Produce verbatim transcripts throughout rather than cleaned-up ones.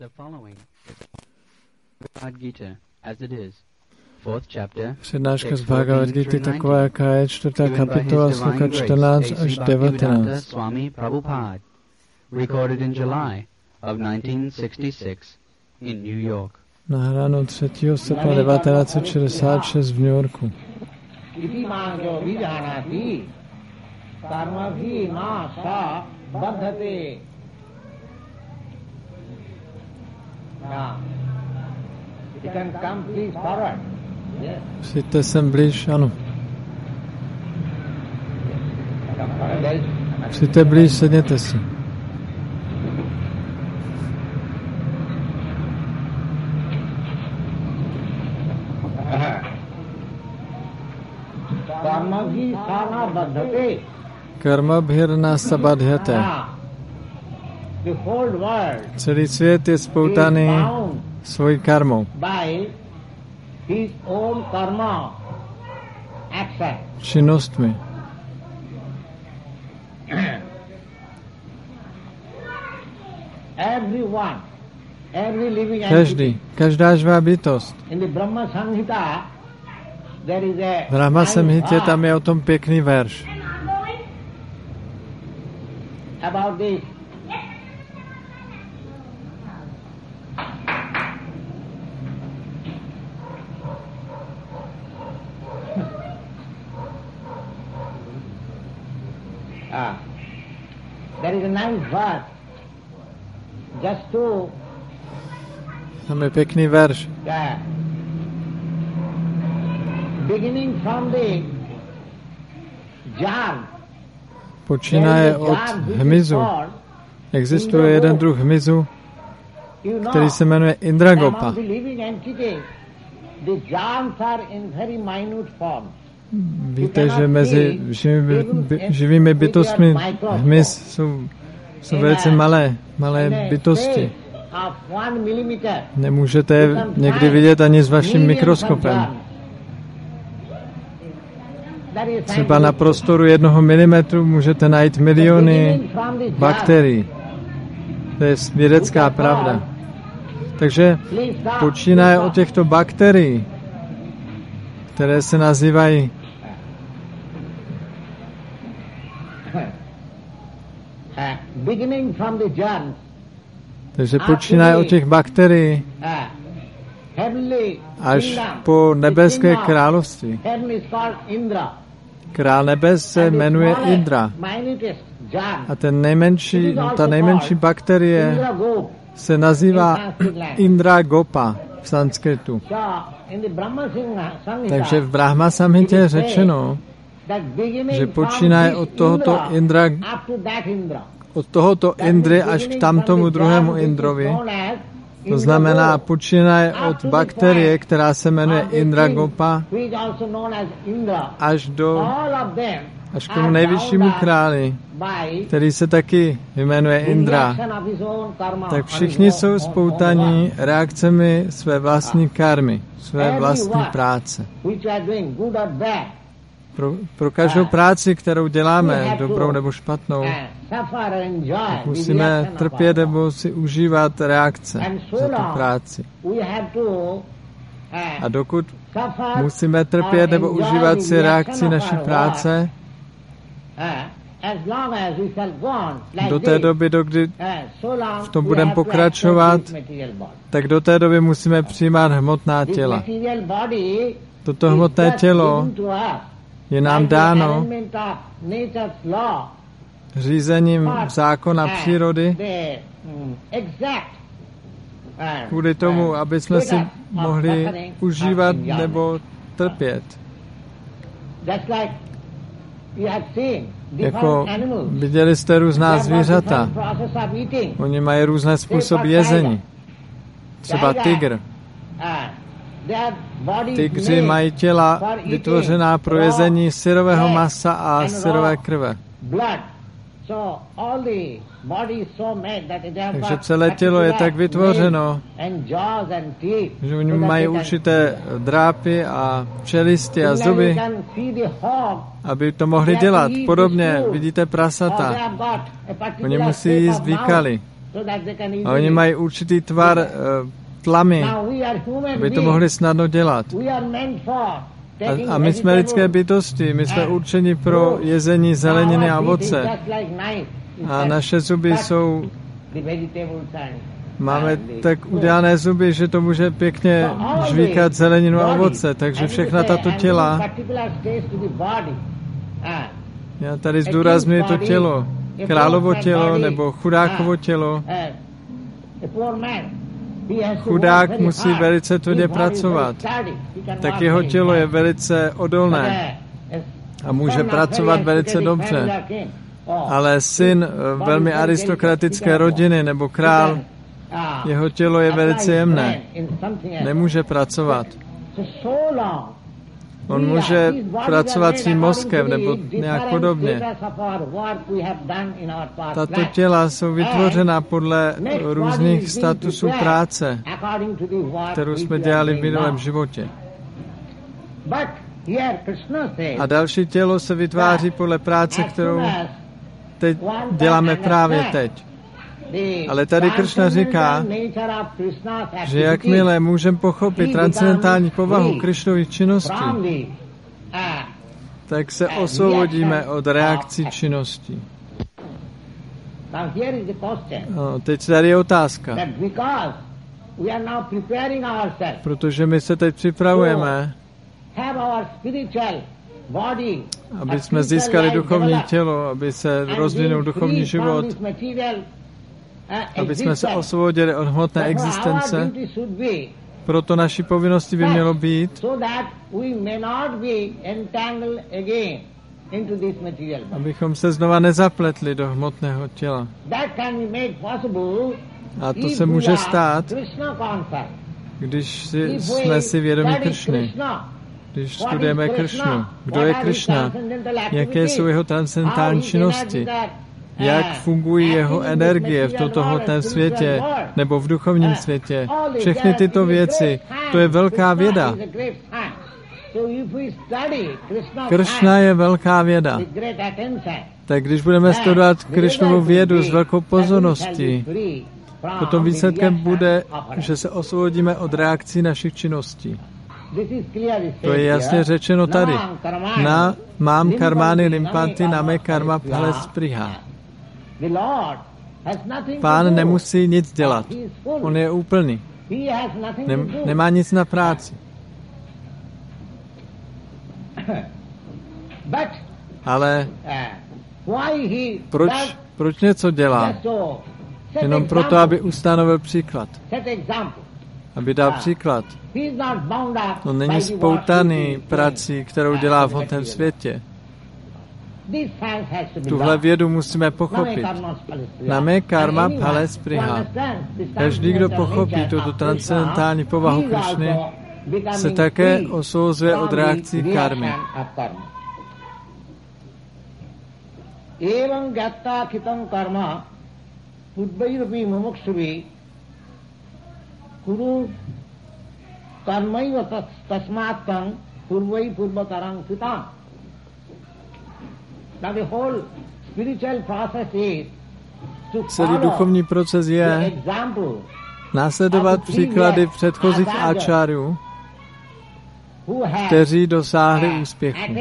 Přednáška z Bhagavad Gita taková, jaká je, čtvrtá kapitola, sloka čtrnáct až devatenáct. Recorded in July of nineteen sixty-six in New York. Nahráno třetího srpna devatenáct set šedesát šest v New Yorku. Přijďte sem blíž, ano. Přijďte blíž, sedněte si. Karma bhirna sabadhyate. Celý svět je spoutaný svojí karmou. Činnostmi. Každý, každá živá bytost. V Brahma Samhitě tam je o tom pěkný verš. Ah, there is a nice verse. Just to. Tam je pěkný verš. Yeah. Beginning from the jar. Počínaje od hmyzu. Existuje jeden druh hmyzu, který se jmenuje Indragopa. Víte, že mezi živými, by, živými bytostmi hmyz jsou, jsou velice malé, malé bytosti. Nemůžete je někdy vidět ani s vaším mikroskopem. Třeba na prostoru jednoho milimetru můžete najít miliony bakterií. To je vědecká pravda. Takže počínaje od těchto bakterií, které se nazývají takže počínaje od těch bakterií až po nebeské království. Král nebes se jmenuje Indra. A ten nejmenší, ta nejmenší bakterie se nazývá Indra Gopa v sanskritu. Takže v Brahma Samhitě je řečeno, že počínaje od tohoto Indra, od tohoto Indry až k tamtomu druhému Indrovi. To znamená, počínaje od bakterie, která se jmenuje Indra Gopa, až do až k tomu nejvyššímu králi, který se taky jmenuje Indra. Tak všichni jsou spoutaní reakcemi své vlastní karmy, své vlastní práce. Pro, pro každou práci, kterou děláme, dobrou nebo špatnou, tak musíme trpět nebo si užívat reakce za tu práci. A dokud musíme trpět nebo užívat si reakci naší práce, do té doby, dokdy v tom budeme pokračovat, tak do té doby musíme přijímat hmotná těla. Toto hmotné tělo je nám dáno řízením zákona přírody kvůli tomu, aby jsme si mohli užívat nebo trpět. Jako viděli jste různá zvířata. Oni mají různé způsoby jezení. Třeba tygr. Tygři mají těla vytvořená pro jezení syrového masa a syrové krve. Takže celé tělo je tak vytvořeno, že oni mají určité drápy a čelisti a zuby, aby to mohli dělat. Podobně vidíte prasata. Oni musí jíst výkaly. A oni mají určitý tvar uh, tlamy, aby to mohli snadno dělat. A, a my jsme lidské bytosti, my jsme určeni pro jezení zeleniny a ovoce. A naše zuby jsou... Máme tak udělané zuby, že to může pěkně žvíkat zeleninu a ovoce, takže všechna tato těla... Já tady zdůrazňuji to tělo. Královo tělo nebo chudákovo tělo. Chudák musí velice tvrdě pracovat. Tak jeho tělo je velice odolné a může pracovat velice dobře. Ale syn velmi aristokratické rodiny nebo král, jeho tělo je velice jemné. Nemůže pracovat. On může pracovat svým mozkem nebo nějak podobně. Tato těla jsou vytvořena podle různých statusů práce, kterou jsme dělali v minulém životě. A další tělo se vytváří podle práce, kterou teď děláme právě teď. Ale tady Kršna říká, že jakmile můžeme pochopit transcendentální povahu Krišnových činností, tak se osvobodíme od reakcí činností. No, teď tady je otázka. Protože my se teď připravujeme, aby jsme získali duchovní tělo, aby se rozvinul duchovní život, aby jsme se osvobodili od hmotné existence. Proto naší povinností by mělo být, abychom se znova nezapletli do hmotného těla. A to se může stát, když si, jsme si vědomí Kršny. Když studujeme Kršnu. Kdo je Kršna? Jaké jsou jeho transcendentální činnosti? Jak fungují jeho energie v tomto hmotném světě nebo v duchovním světě. Všechny tyto věci, to je velká věda. Kršna je velká věda. Tak když budeme studovat Krišnovu vědu s velkou pozorností, potom výsledkem bude, že se osvobodíme od reakcí našich činností. To je jasně řečeno tady. Na mám karmány limpanty, name karma phale spriha. Pán nemusí nic dělat. On je úplný. Nem, nemá nic na práci. Ale proč, proč něco dělá? Jenom proto, aby ustanovil příklad. Aby dal příklad. On není spoutaný prací, kterou dělá v hmotném světě. Tuhle vědu musíme pochopit. Name karma phale spriha. Každý, kdo pochopí tuto transcendentální povahu Krišny, se také osvobozuje od reakcí karmy. Evam gyatta khitam karma pudvairupi mumuksuvi kuru karmaiva tasmattam purvai purvatarang kritam. Now the whole spiritual process is to Celý duchovní proces je následovat příklady předchozích áčárů, kteří dosáhli úspěchu.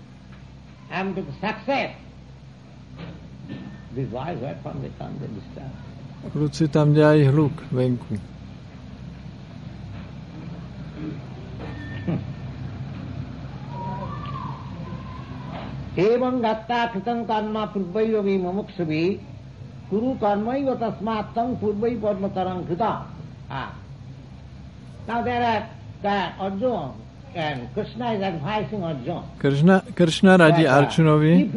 Kluci tam dělají hluk venku. Evam gatta kritam karma purvairovi mumuksuvi kuru karmaiva tasmattam purvai padmataram krita. Ah. Now there are uh, Arjuna and Krishna is advising Arjuna. Krishna, Krishna radí Arjunovi,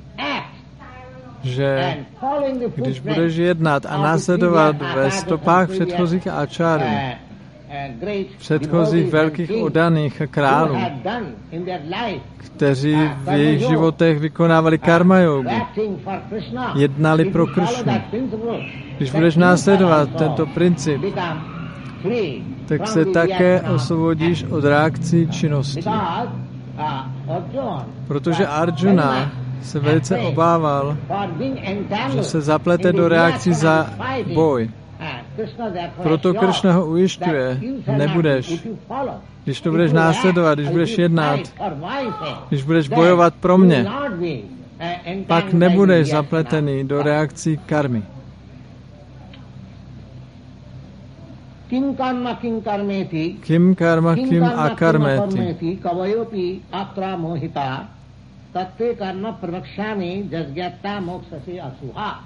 že když budeš jednat a následovat ve stopách předchozích áčárů, předchozích velkých oddaných králů, kteří v jejich životech vykonávali karma jogu, jednali pro Kršnu. Když budeš následovat tento princip, tak se také osvobodíš od reakcí činnosti. Protože Arjuna se velice obával, že se zaplete do reakcí za boj. Proto Kršna ho ujišťuje, nebudeš. Když to budeš následovat, když budeš jednat, když budeš bojovat pro mě, pak nebudeš zapletený do reakcí karmy. Kim karma kim karmeti, Kim karma kim akarmeti. kavayopi atra mohita, tatte karma pravakshami jasgyata mokshasi asuha.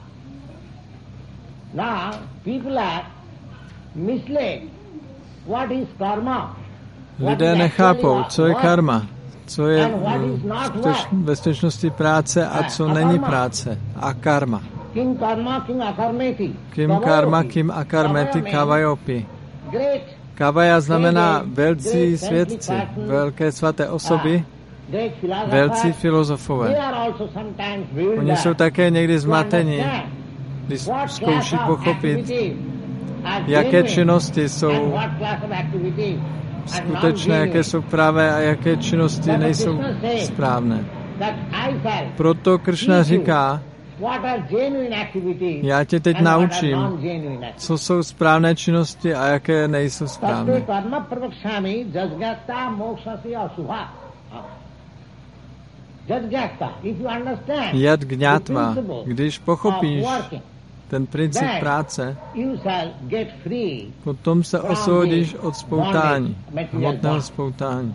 Now, people are misled. What is karma? Lidé nechápou, co je karma, co je ve skutečnosti práce a co není práce. A karma. Kim karma kim akarmeti. Kim karma kim akarmeti kavajopi. Kavaja znamená velcí svědci, velké svaté osoby, velcí filozofové. Oni jsou také někdy zmateni, když zkouší pochopit, jaké činnosti jsou skutečné, jaké jsou pravé a jaké činnosti nejsou správné. Proto Kršna říká, já tě teď naučím, co jsou správné činnosti a jaké nejsou správné. Jad gňátva, když pochopíš ten princip práce, potom se osvobodíš od spoutání, hmotného spoutání.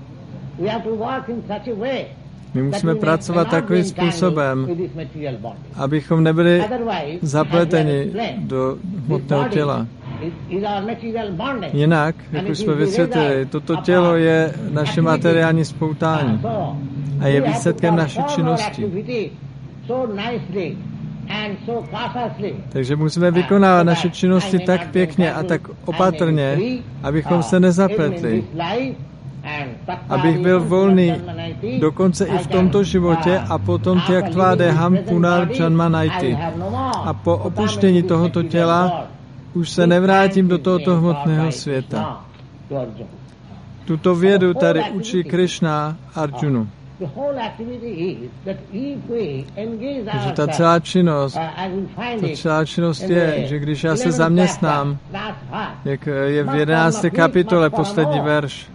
My musíme pracovat takovým způsobem, abychom nebyli zapleteni do hmotného těla. Jinak, jak už jsme vysvětlili, toto tělo je naše materiální spoutání a je výsledkem naší činnosti. Takže musíme vykonávat naše činnosti tak pěkně a tak opatrně, abychom se nezapletli. Abych byl volný dokonce i v tomto životě a potom tyaktva deham punar janmanajti. A po opuštění tohoto těla už se nevrátím do tohoto hmotného světa. Tuto vědu tady učí Krishna Arjunu. Takže ta celá činnost, ta celá činnost je, že když já se zaměstnám, jak je v jedenácté kapitole poslední verš,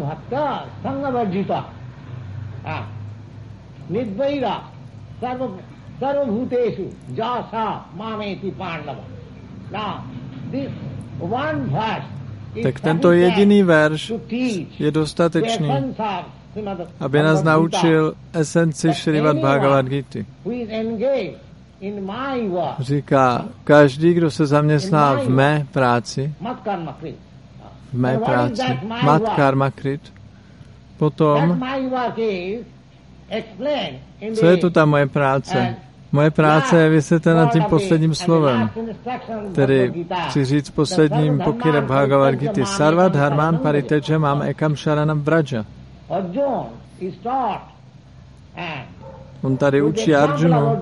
tak tento jediný verš je dostatečný, aby nás naučil esenci Šrimad Bhagavad Gity. Říká, každý, kdo se zaměstná v mé práci, v mé práci, mat karma krit, potom, co je to ta moje práce? Moje práce je vysvětlena tím posledním slovem, tedy chci říct posledním pokynem Bhagavad Gita. Sarva dharman pariteja mám ekam sharanam vraja. On tady učí Arjunu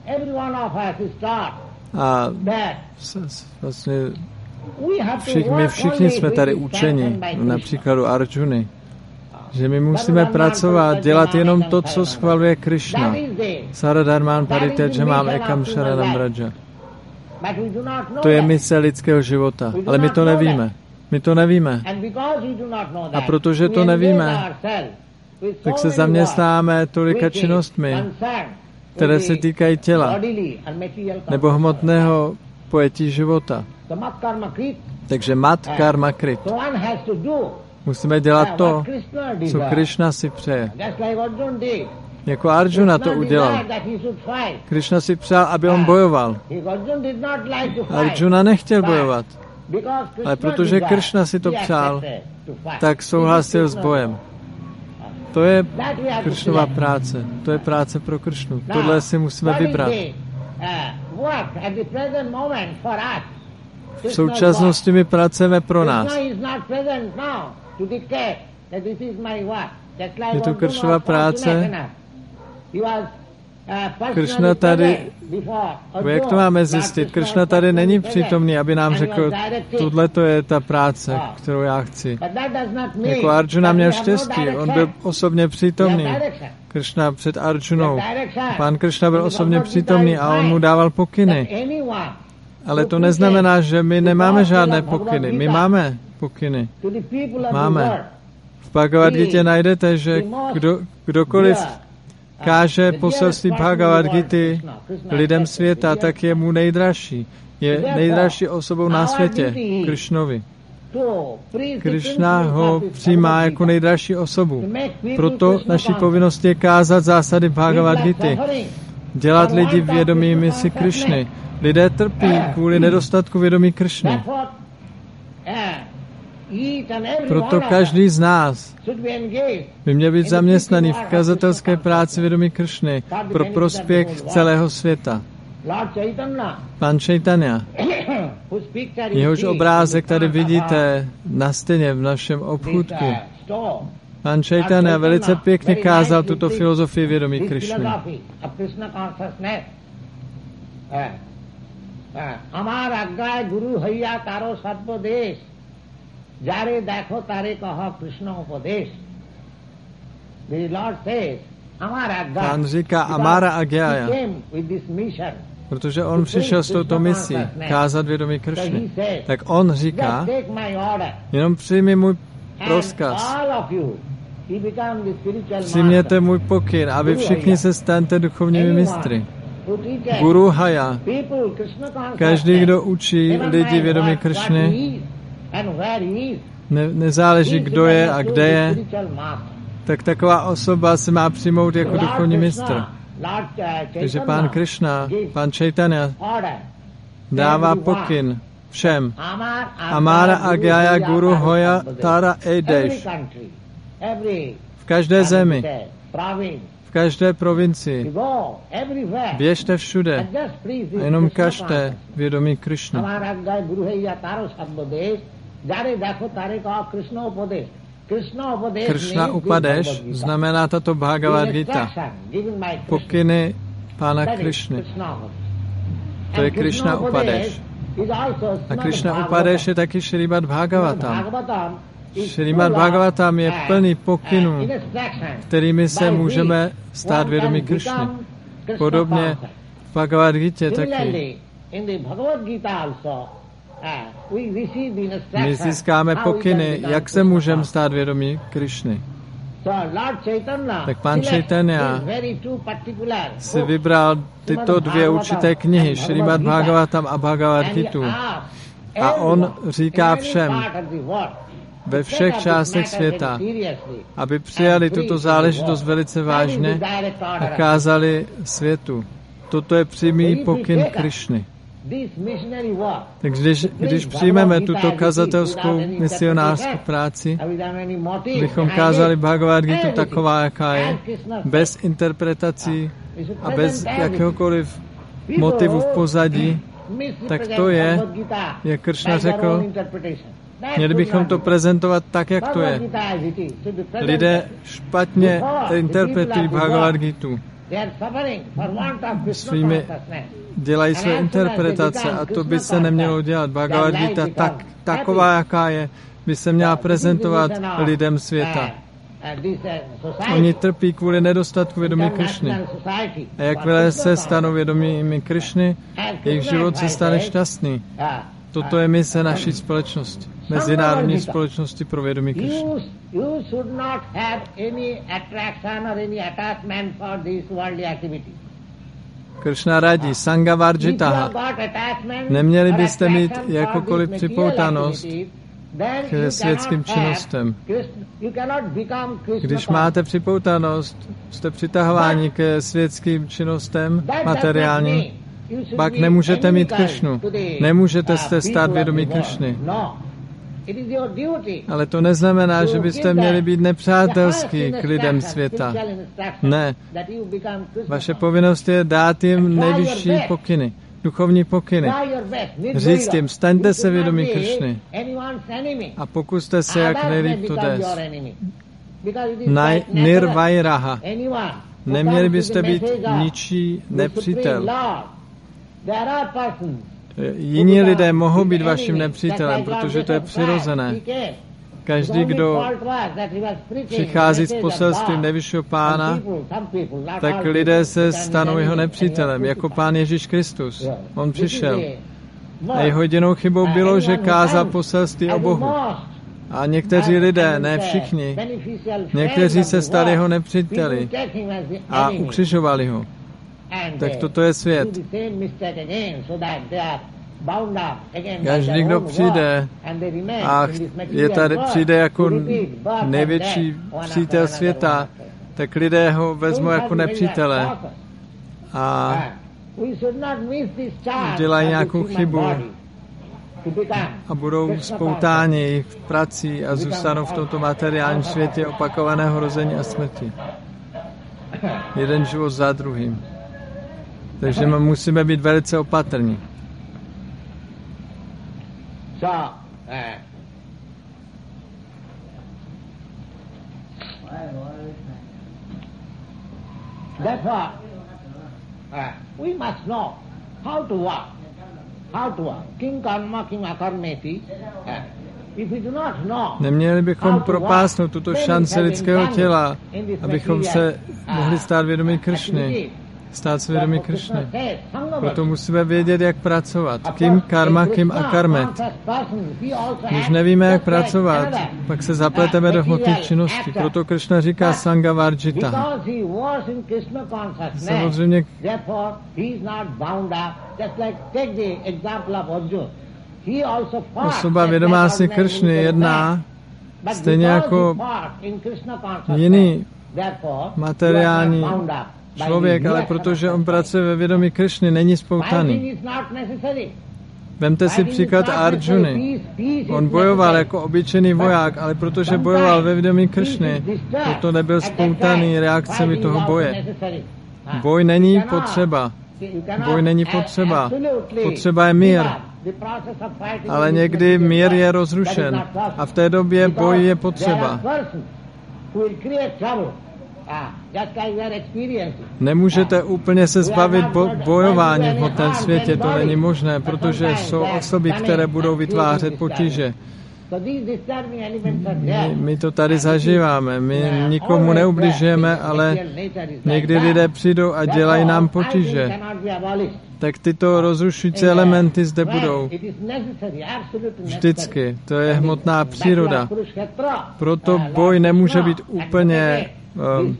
a vlastně všichni, my všichni jsme tady učeni, například u Arjuny, že my musíme pracovat, dělat jenom to, co schvaluje Krishna. Saradharman pariteja mám ekam sharanam vraja. To je mise lidského života, ale my to nevíme. My to nevíme. A protože to nevíme, tak se zaměstnáme tolika činnostmi, které se týkají těla nebo hmotného pojetí života. Takže mat karma krit. Musíme dělat to, co Krishna si přeje. Jako Arjuna to udělal. Krishna si přál, aby on bojoval. Arjuna nechtěl bojovat. Ale protože Krishna si to přál, tak souhlasil s bojem. To je Krishnova práce. To je práce pro Krishnu. Tohle si musíme vybrat. V současnosti my pracujeme pro nás. Je to Krishnova práce, Krishna tady, jak to máme zjistit? Krishna tady není přítomný, aby nám řekl, tohle to je ta práce, kterou já chci. Jako Arjuna měl štěstí, on byl osobně přítomný. Krishna před Arjunou. Pán Krishna byl osobně přítomný a on mu dával pokyny. Ale to neznamená, že my nemáme žádné pokyny. My máme pokyny. Máme. V Bhagavad Gita najdete, že kdo, kdokoliv káže poselství Bhagavad Gity lidem světa, tak je mu nejdražší. Je nejdražší osobou na světě, Krishnovi. Krishna ho přijímá jako nejdražší osobu. Proto naší povinností je kázat zásady Bhagavad Gity. Dělat lidi vědomými si Krishny. Lidé trpí kvůli nedostatku vědomí Krishny. Proto každý z nás by měl být zaměstnaný v kazatelské práci vědomí Krishny pro prospěch celého světa. Pan Chaitanya, jehož obrázek tady vidíte na stěně v našem obchůdku. Pan Chaitanya velice pěkně kázal tuto filozofii vědomí Krishny. Amar aggaye guru hayya taro sarvodesh, jare dekho tare kaha Krishna upadesh. The Lord says, Amar aggaye. Pán říká Amara Agyaya, protože on přišel s touto misí kázat vědomí Krishny. Tak on říká, jenom přijmi můj rozkaz. Přijměte můj pokyn a vy všichni se staňte duchovními mistry. Guru Haya. Každý, kdo učí lidi vědomí Krishny, ne, nezáleží, kdo je a kde je, tak taková osoba se má přijmout jako duchovní mistr. Takže pán Krishna, pán Chaitanya dává pokyn všem. Amara Agyaya Guru Hoya Tara Edesh. V každé zemi, v každé provincii. Běžte všude a jenom kažte vědomí Krishna. Krishna Upadeš znamená tato Bhagavad Gita. Pokyny pána Krishny. To je Krishna Upadeš. A Krishna Upadeš je taky Šrimad Bhagavatam. Šrimad Bhagavatam je plný pokynů, kterými se můžeme stát vědomí Krishny. Podobně v Bhagavad Gita taky. My získáme pokyny, jak se můžeme stát vědomí Krishny. Tak pán Chaitanya si vybral tyto dvě určité knihy, Šrimad Bhagavatam a Bhagavad Gitu. A on říká všem, ve všech částech světa, aby přijali tuto záležitost velice vážně a kázali světu. Toto je přímý pokyn Krishny. Takže když, když přijmeme tuto kazatelskou misionářskou práci, bychom kázali Bhagavad Gitu taková, jaká je, bez interpretací a bez jakéhokoliv motivu v pozadí, tak to je, jak Krishna řekl, měli bychom to prezentovat tak, jak to je. Lidé špatně interpretují Bhagavad Gitu. Svými dělají své interpretace a to by se nemělo dělat. Bhagavad Gita tak, taková, jaká je, by se měla prezentovat lidem světa. Oni trpí kvůli nedostatku vědomí Krishny. A jakmile se stanou vědomými Krishny, jejich život se stane šťastný. Toto je mise naší společnosti, mezinárodní společnosti pro vědomí Krishny. Krishna radí, Sangha Varjitaha. Neměli byste mít jakokoliv připoutanost k světským činnostem. Když máte připoutanost, jste přitahováni ke světským činnostem materiálním, pak nemůžete mít Krishnu. Nemůžete se stát vědomí Krishny. Ale to neznamená, že byste měli být nepřátelský k lidem světa. Ne. Vaše povinnost je dát jim nejvyšší pokyny, duchovní pokyny. Říct jim, staňte se vědomí Krishny a pokuste se, jak nejlíp to jde. Nirvairaha. Neměli byste být ničí nepřítel. Jiní lidé mohou být vaším nepřítelem, protože to je přirozené. Každý, kdo přichází s poselstvím nejvyššího Pána, tak lidé se stanou jeho nepřítelem, jako Pán Ježíš Kristus. On přišel. A jeho jedinou chybou bylo, že kázal poselství o Bohu. A někteří lidé, ne všichni, někteří se stali jeho nepříteli a ukřižovali ho. Tak toto je svět. Každý, kdo přijde a je tady, přijde jako největší přítel světa, tak lidé ho vezmou jako nepřítele a dělají nějakou chybu a budou spoutáni v prací a zůstanou v tomto materiálním světě opakovaného rození a smrti. Jeden život za druhým. Takže my musíme být velice opatrní. So, uh, therefore, uh, we must know how to work, how to work. King karma, king akarmeti. Uh, if we do not know, neměli bychom propásnout tuto šanci lidského těla, abychom se mohli stát vědomí Krišny. Stát se vědomí Krišny. Proto musíme vědět, jak pracovat. Kim karma, kim akarmet. Když nevíme, jak pracovat, pak se zapleteme do hmotných činností. Proto Krišna říká Sanga Varjita. Samozřejmě osoba vědomá si Krišny jedná stejně jako jiný materiální člověk, ale protože on pracuje ve vědomí Krišny, není spoutaný. Vemte si příklad Arjuny. On bojoval jako obyčejný voják, ale protože bojoval ve vědomí Krišny, proto nebyl spoutaný reakcemi toho boje. Boj není potřeba. Boj není potřeba. Potřeba je mír. Ale někdy mír je rozrušen a v té době boj je potřeba. Nemůžete úplně se zbavit bo- bojování v hmotném světě, to není možné, protože jsou osoby, které budou vytvářet potíže. My, my to tady zažíváme, my nikomu neubližujeme, ale někdy lidé přijdou a dělají nám potíže. Tak tyto rozrušující elementy zde budou. Vždycky. To je hmotná příroda. Proto boj nemůže být úplně Um,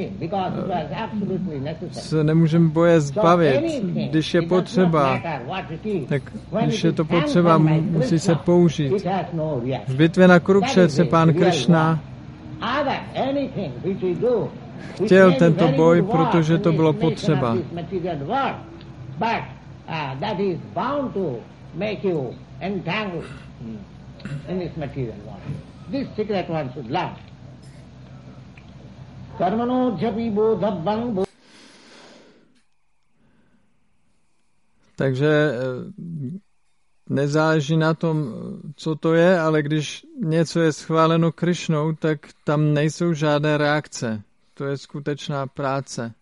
se nemůžeme boje zbavit. Když je potřeba, tak když je to potřeba, musí se použít. V bitvě na Kurukšetře pán Krišna chtěl tento boj, protože to bylo potřeba. Takže nezáleží na tom, co to je, ale když něco je schváleno Krišnou, tak tam nejsou žádné reakce. To je skutečná práce.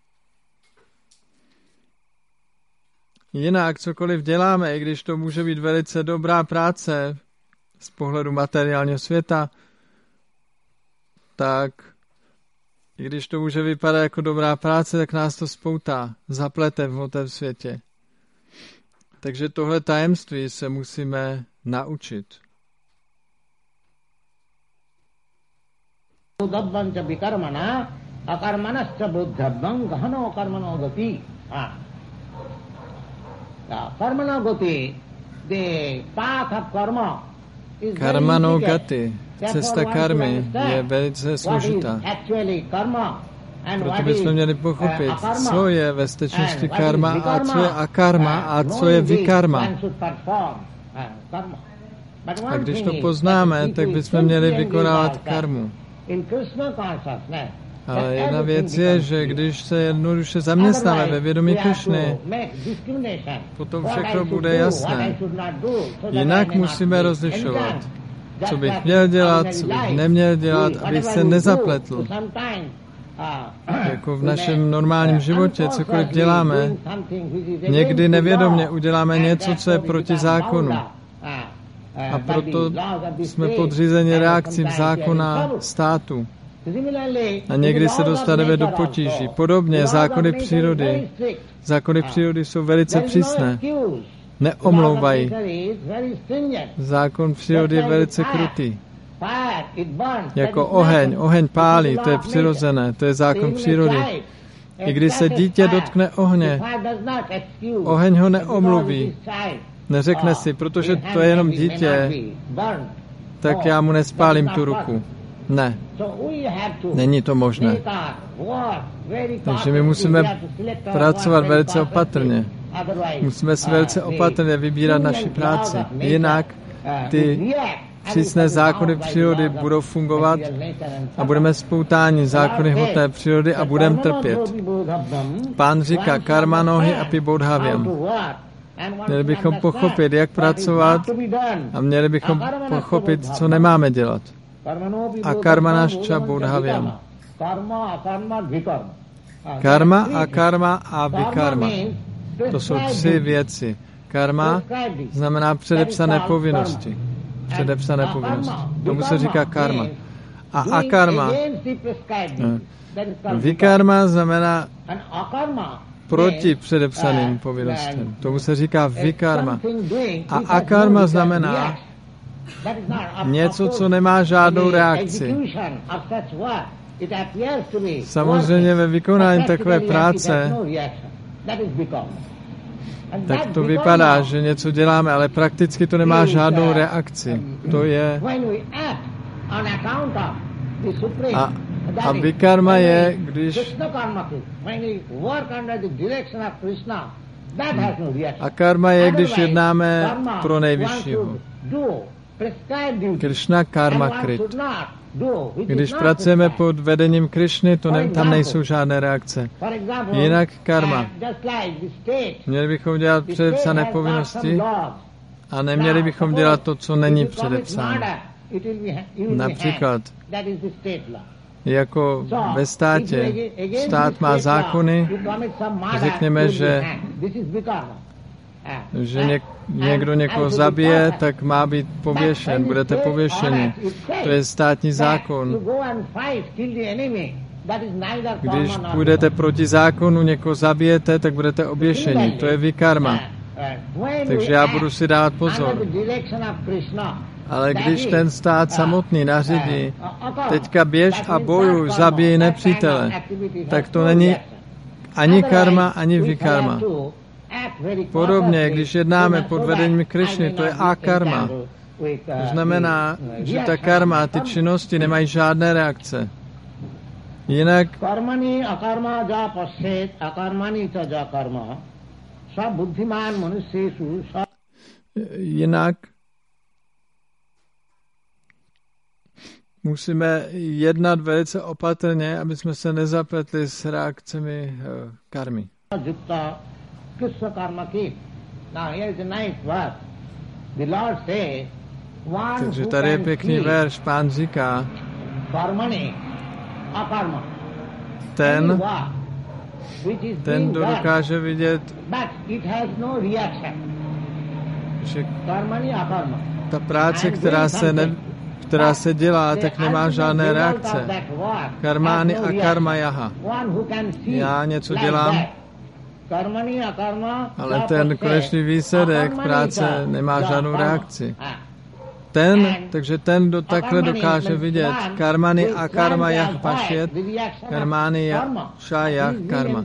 Jinak cokoliv děláme, i když to může být velice dobrá práce z pohledu materiálního světa, tak i když to může vypadat jako dobrá práce, tak nás to spoutá, zaplete v hmotném světě. Takže tohle tajemství se musíme naučit. Karmano gati, cesta karmy, je velice složitá. Proto bychom měli pochopit, co je ve skutečnosti karma a co je akarma a co je vikarma. A když to poznáme, tak bychom měli vykonávat karmu. Ale jedna věc je, že když se jednoduše zaměstnáme ve vědomí Krišny, potom všechno bude jasné. Jinak musíme rozlišovat, co bych měl dělat, co bych neměl dělat, abych se nezapletl. jako v našem normálním životě, cokoliv děláme, někdy nevědomě uděláme něco, co je proti zákonu. A proto jsme podřízeni reakcím zákona státu. A někdy se dostaneme do potíží. Podobně zákony přírody. Zákony přírody jsou velice přísné. Neomlouvají. Zákon přírody je velice krutý. Jako oheň. Oheň pálí, to je přirozené, to je zákon přírody. I když se dítě dotkne ohně, oheň ho neomluví. Neřekne si, protože to je jenom dítě, tak já mu nespálím tu ruku. Ne. Není to možné. Takže my musíme pracovat velice opatrně. Musíme si velice opatrně vybírat naši práci. Jinak ty přísné zákony přírody budou fungovat a budeme spoutáni zákony hmotné přírody a budeme trpět. Pán říká karma nohy a pibodhavyam. Měli bychom pochopit, jak pracovat a měli bychom pochopit, co nemáme dělat. A karma našča bodhavyam. Karma a karma a vikarma. To jsou tři věci. Karma znamená předepsané povinnosti. Předepsané povinnosti. Tomu se říká karma. A akarma. Vikarma znamená proti předepsaným povinnostem. Tomu se říká vikarma. A akarma znamená něco, co nemá žádnou reakci. Samozřejmě ve vykonání takové práce tak to vypadá, že něco děláme, ale prakticky to nemá žádnou reakci. To je... A, a vikarma je, když... A karma je, když jednáme pro nejvyššího. Krishna karma krit. Když pracujeme pod vedením Krišny, to ne, tam nejsou žádné reakce. Jinak karma. Měli bychom dělat předepsané povinnosti a neměli bychom dělat to, co není předepsáno. Například, jako ve státě, stát má zákony, řekněme, že že něk, někdo někoho zabije, tak má být pověšen, budete pověšeni. To je státní zákon. Když půjdete proti zákonu, někoho zabijete, tak budete oběšeni. To je vikarma. Takže já budu si dát pozor. Ale když ten stát samotný nařídí, teďka běž a bojuj, zabij nepřítele, tak to není ani karma, ani vikarma. Podobně, když jednáme pod vedením Krišny, to je akarma. To znamená, že ta karma, ty činnosti nemají žádné reakce. Jinak jinak musíme jednat velice opatrně, aby jsme se nezapletli s reakcemi karmy. Krishna karma kit. Now here is a nice verse. The Lord says, one Takže tady je pěkný verš, Pán říká, karmani, akarma. Ten, ten, kdo dokáže vidět, že ta práce, která se, ne, která se dělá, tak nemá žádné reakce. Karmány a karma jaha. Já něco dělám, ale ten konečný výsledek práce nemá žádnou reakci. Ten, takže ten, kdo takhle dokáže vidět karmany a karma jah pašet, karmány jah karma.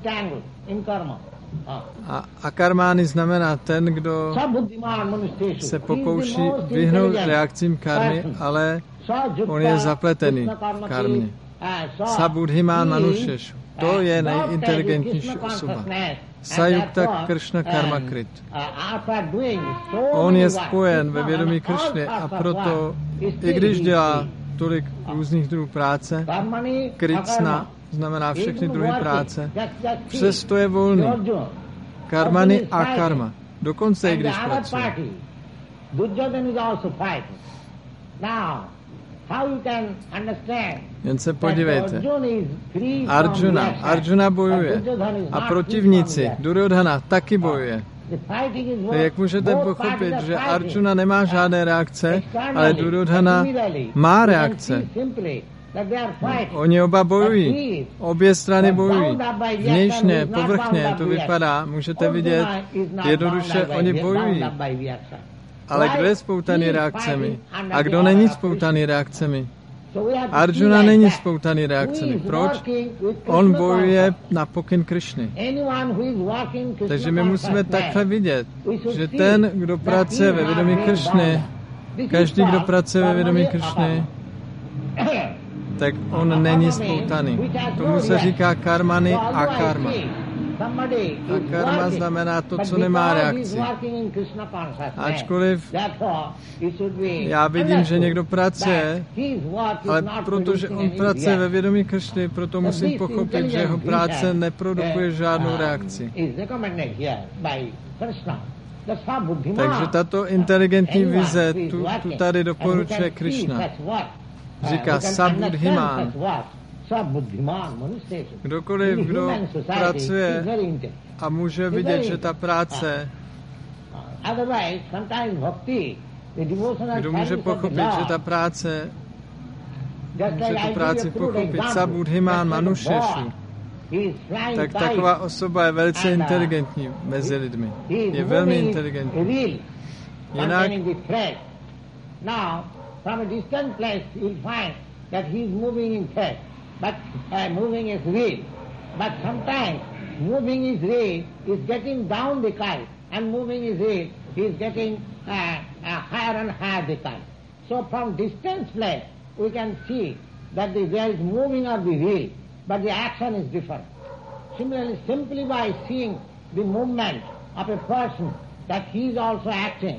A, a karmány znamená ten, kdo se pokouší vyhnout reakcím karmy, ale on je zapletený v karmě. Sabudhimán manušešu. To je nejinteligentnější osoba. Sayukta Krishna karma krit. On je spojen ve vědomí Krishny a proto, i když dělá tolik různých druhů práce, kritsna znamená všechny druhy práce, přesto je volný. Karmany a karma. Dokonce i když pracuje. Jen se podívejte. Arjuna, Arjuna bojuje. A protivníci, Duryodhana, taky bojuje. Jak můžete pochopit, že Arjuna nemá žádné reakce, ale Duryodhana má reakce. Oni oba bojují. Obě strany bojují. Vnějšně, povrchně to vypadá, můžete vidět, jednoduše oni bojují. Ale kdo je spoutaný reakcemi? A kdo není spoutaný reakcemi? Arjuna není spoutaný reakcemi. Proč? On bojuje na pokyn Krišny. Takže my musíme takhle vidět, že ten, kdo pracuje ve vědomí Krišny, každý, kdo pracuje ve vědomí Krišny, tak on není spoutaný. Tomu se říká karmany a karma. A karma znamená to, co nemá reakci. Ačkoliv já vidím, že někdo pracuje, ale protože on pracuje ve vědomí Krišny, proto musím pochopit, že jeho práce neprodukuje žádnou reakci. Takže tato inteligentní vize tu, tu tady doporučuje Krišna. Říká Sabudhimán. Kdokoliv, kdo pracuje a může vidět, že ta práce, kdo může pochopit, že ta práce, může tu práci pochopit, Sabudhimán Manušešu, tak taková osoba je velice inteligentní mezi lidmi. Je velmi inteligentní. Jinak from a distant place you'll find that he is moving in fact, but uh, moving is real. But sometimes moving is real is getting down the kite, and moving is real is getting uh, uh, higher and higher the kite. So from distant place we can see that the, there is moving of the wheel, but the action is different. Similarly, simply by seeing the movement of a person that he is also acting.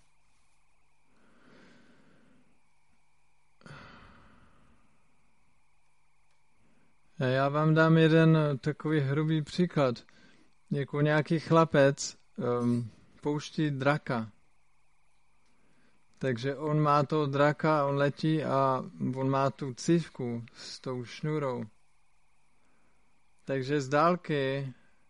Já vám dám jeden takový hrubý příklad. Jako nějaký chlapec um, pouští draka. Takže on má toho draka, on letí a on má tu cívku s tou šnurou. Takže z dálky,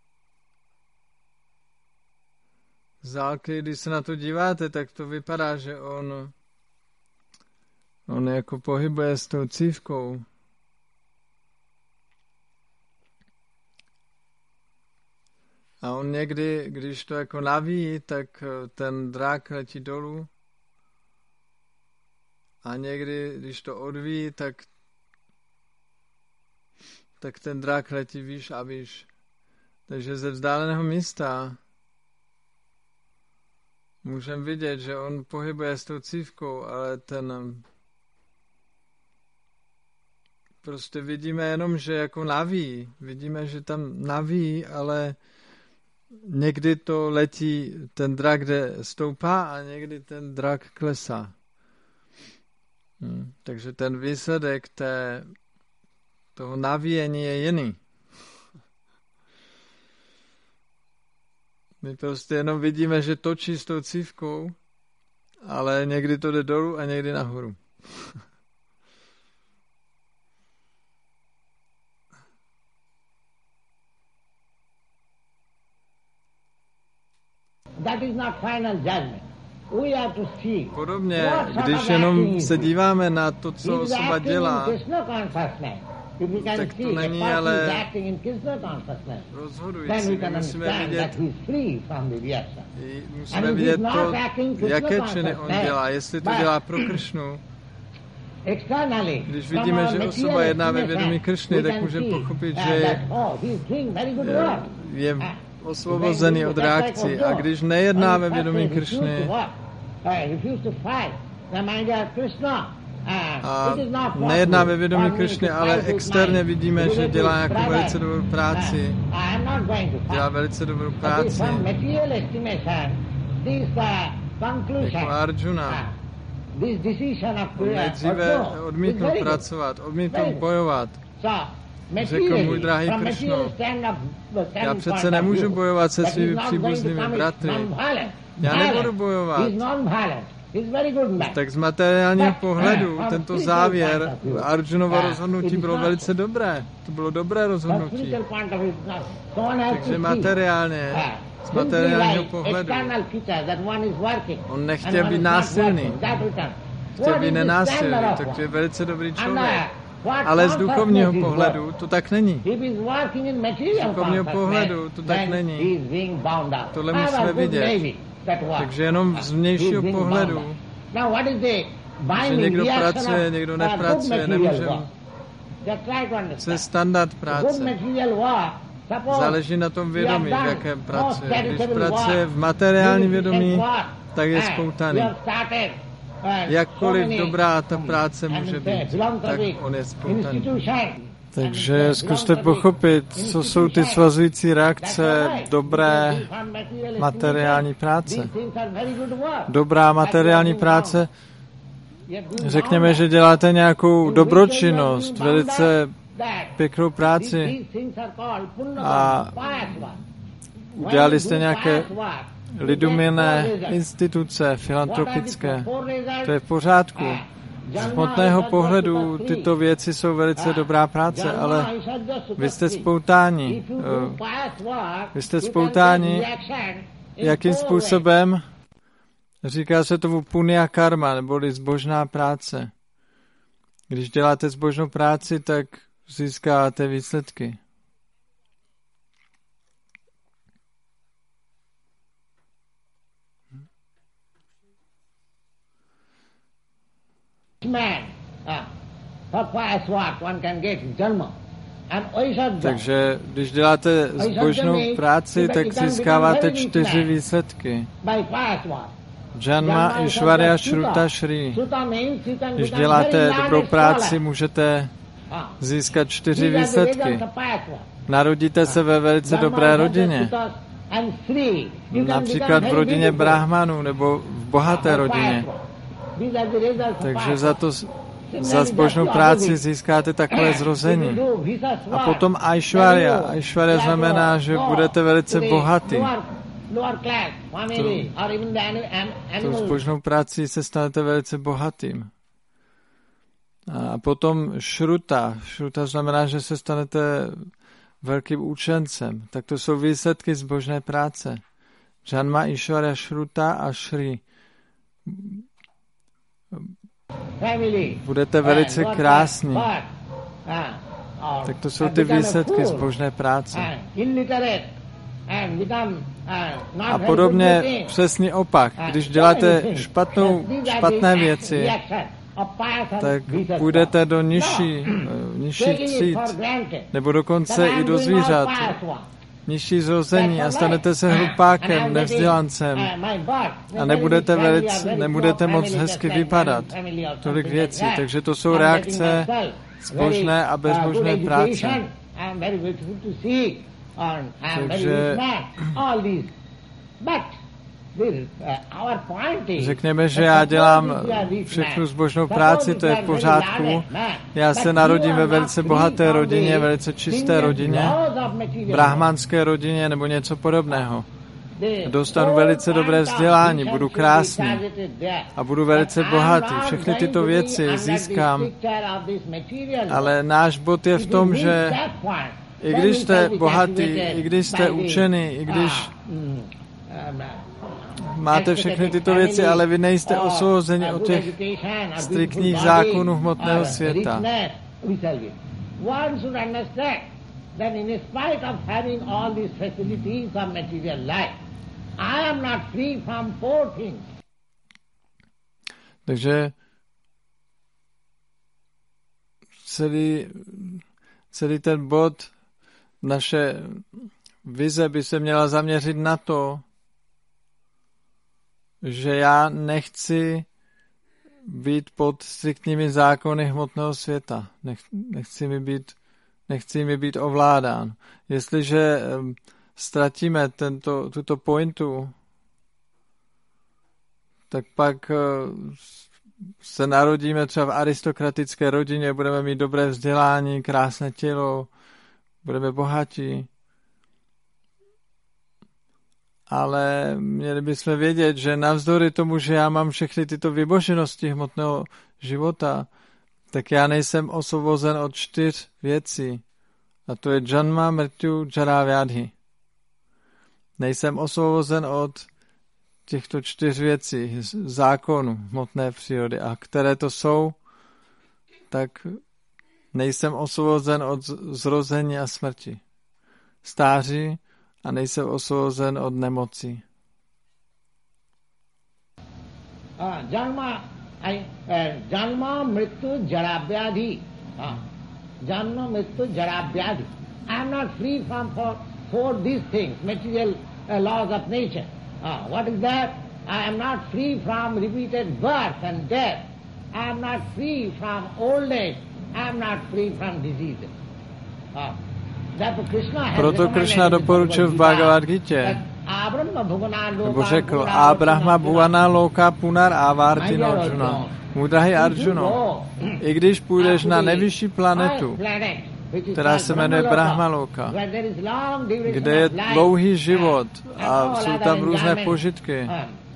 z dálky, když se na to díváte, tak to vypadá, že on, on jako pohybuje s tou cívkou. A on někdy, když to jako navíjí, tak ten drak letí dolů. A někdy, když to odvíjí, tak, tak ten drak letí výš a výš. Takže ze vzdáleného místa můžeme vidět, že on pohybuje s tou cívkou, ale ten prostě vidíme jenom, že jako navíjí. Vidíme, že tam navíjí, ale někdy to letí, ten drak jde stoupá a někdy ten drak klesá. Hmm. Takže ten výsledek té, toho navíjení je jiný. My prostě jenom vidíme, že točí s tou cívkou, ale někdy to jde dolů a někdy nahoru. That is not final judgment. We have to see. Podobně, když jenom se díváme na to, co osoba dělá, tak to není ale rozhodující. My musíme vidět, musíme vidět to, jaké činy on dělá. Jestli to dělá pro Krišnu. Když vidíme, že osoba jedná ve vědomí Krišny, tak můžeme pochopit, že je, je osvobozený od reakcí. A když nejedná ve vědomí Krišny a nejedná ve vědomí Krišny, ale externě vidíme, že dělá nějakou velice dobrou práci. Dělá velice dobrou práci. Jako Arjuna. Nejdříve odmítnout pracovat, odmítnout bojovat. Řekl, můj drahý Krišno, já přece nemůžu bojovat se svými příbuznými bratry. Já nebudu bojovat. Tak z materiálního pohledu tento závěr Arjunova rozhodnutí bylo velice dobré. To bylo dobré rozhodnutí. Takže materiálně, z materiálního pohledu, on nechtěl být násilný. Chtěl být nenásilný, takže je velice dobrý člověk. Ale z duchovního pohledu to tak není. Z duchovního pohledu to tak není. Tohle musíme vidět. Takže jenom z vnějšího pohledu, že někdo pracuje, někdo nepracuje, nemůžeme. Co je standard práce? Záleží na tom vědomí, v jakém pracuje. Když pracuje v materiálním vědomí, tak je spoutaný. Jakkoliv dobrá ta práce může být, tak on je spoutaný. Takže zkuste pochopit, co jsou ty svazující reakce dobré materiální práce. Dobrá materiální práce, řekněme, že děláte nějakou dobročinnost, velice pěknou práci a udělali jste nějaké lidumilné instituce, filantropické. To je v pořádku. Z hmotného pohledu tyto věci jsou velice dobrá práce, ale vy jste spoutáni. Vy jste spoutáni, jakým způsobem? Říká se tomu punya karma, neboli zbožná práce. Když děláte zbožnou práci, tak získáte výsledky. Takže když děláte zbožnou práci, tak získáváte čtyři výsledky. Janma, Ishvarya, Shruta, Shri. Když děláte dobrou práci, můžete získat čtyři výsledky. Narodíte se ve velice dobré rodině. Například v rodině brahmanů nebo v bohaté rodině. Takže za to, za zbožnou práci získáte takové zrození. A potom Aishwarya. Aishwarya znamená, že budete velice bohatý. To zbožnou práci se stanete velice bohatým. A potom Shruta. Shruta znamená, že se stanete velkým učencem. Tak to jsou výsledky zbožné práce. Janma, Ishvarya, Shruta a Shri. Budete velice krásní. Tak to jsou ty výsledky zbožné práce. A podobně přesný opak. Když děláte špatnou, špatné věci, tak půjdete do nižší, nižších tříd, nebo dokonce i do zvířat, nižší zrození a stanete se hlupákem, nevzdělancem a nebudete, velice, nebudete moc hezky vypadat. Tolik věcí. Takže to jsou reakce zbožné a bezbožné práce. Takže řekněme, že já dělám všechnu zbožnou práci, to je v pořádku. Já se narodím ve velice bohaté rodině, velice čisté rodině, brahmanské rodině nebo něco podobného. Dostanu velice dobré vzdělání, budu krásný a budu velice bohatý. Všechny tyto věci získám, ale náš bod je v tom, že i když jste bohatý, i když jste učený, i když máte všechny tyto věci, ale vy nejste osvobozeni od těch striktních zákonů hmotného světa. Takže celý, celý ten bod, naše vize by se měla zaměřit na to, že já nechci být pod striktními zákony hmotného světa. Nech, nechci, mi být, nechci mi být ovládán. Jestliže um, ztratíme tento, tuto pointu, tak pak uh, se narodíme třeba v aristokratické rodině, budeme mít dobré vzdělání, krásné tělo, budeme bohatí. Ale měli bychom vědět, že navzdory tomu, že já mám všechny tyto vyboženosti hmotného života, tak já nejsem osvobozen od čtyř věcí. A to je Janma, Mrtyu, Jara, Vyádhi. Nejsem osvobozen od těchto čtyř věcí, zákonů hmotné přírody. A které to jsou, tak nejsem osvobozen od zrození a smrti. Stáří a nejsem osvobozen od nemocí. Uh, janma, I, uh, janma, mrityu, jara, vyádhi. Uh, janma, mrityu, jara, vyádhi. I am not free from for, for these things, material uh, laws of nature. Uh, what is that? I am not free from repeated birth and death. I am not free from old age. I am not free from diseases. Uh, Proto Krishna doporučil v Bhagavad Gita, nebo řekl, a Brahma Bhuvana Loka Punar Avartino Arjuna. Můj drahý Arjuno, i když půjdeš na nejvyšší planetu, která se jmenuje Brahma Loka, kde je dlouhý život a jsou tam různé požitky,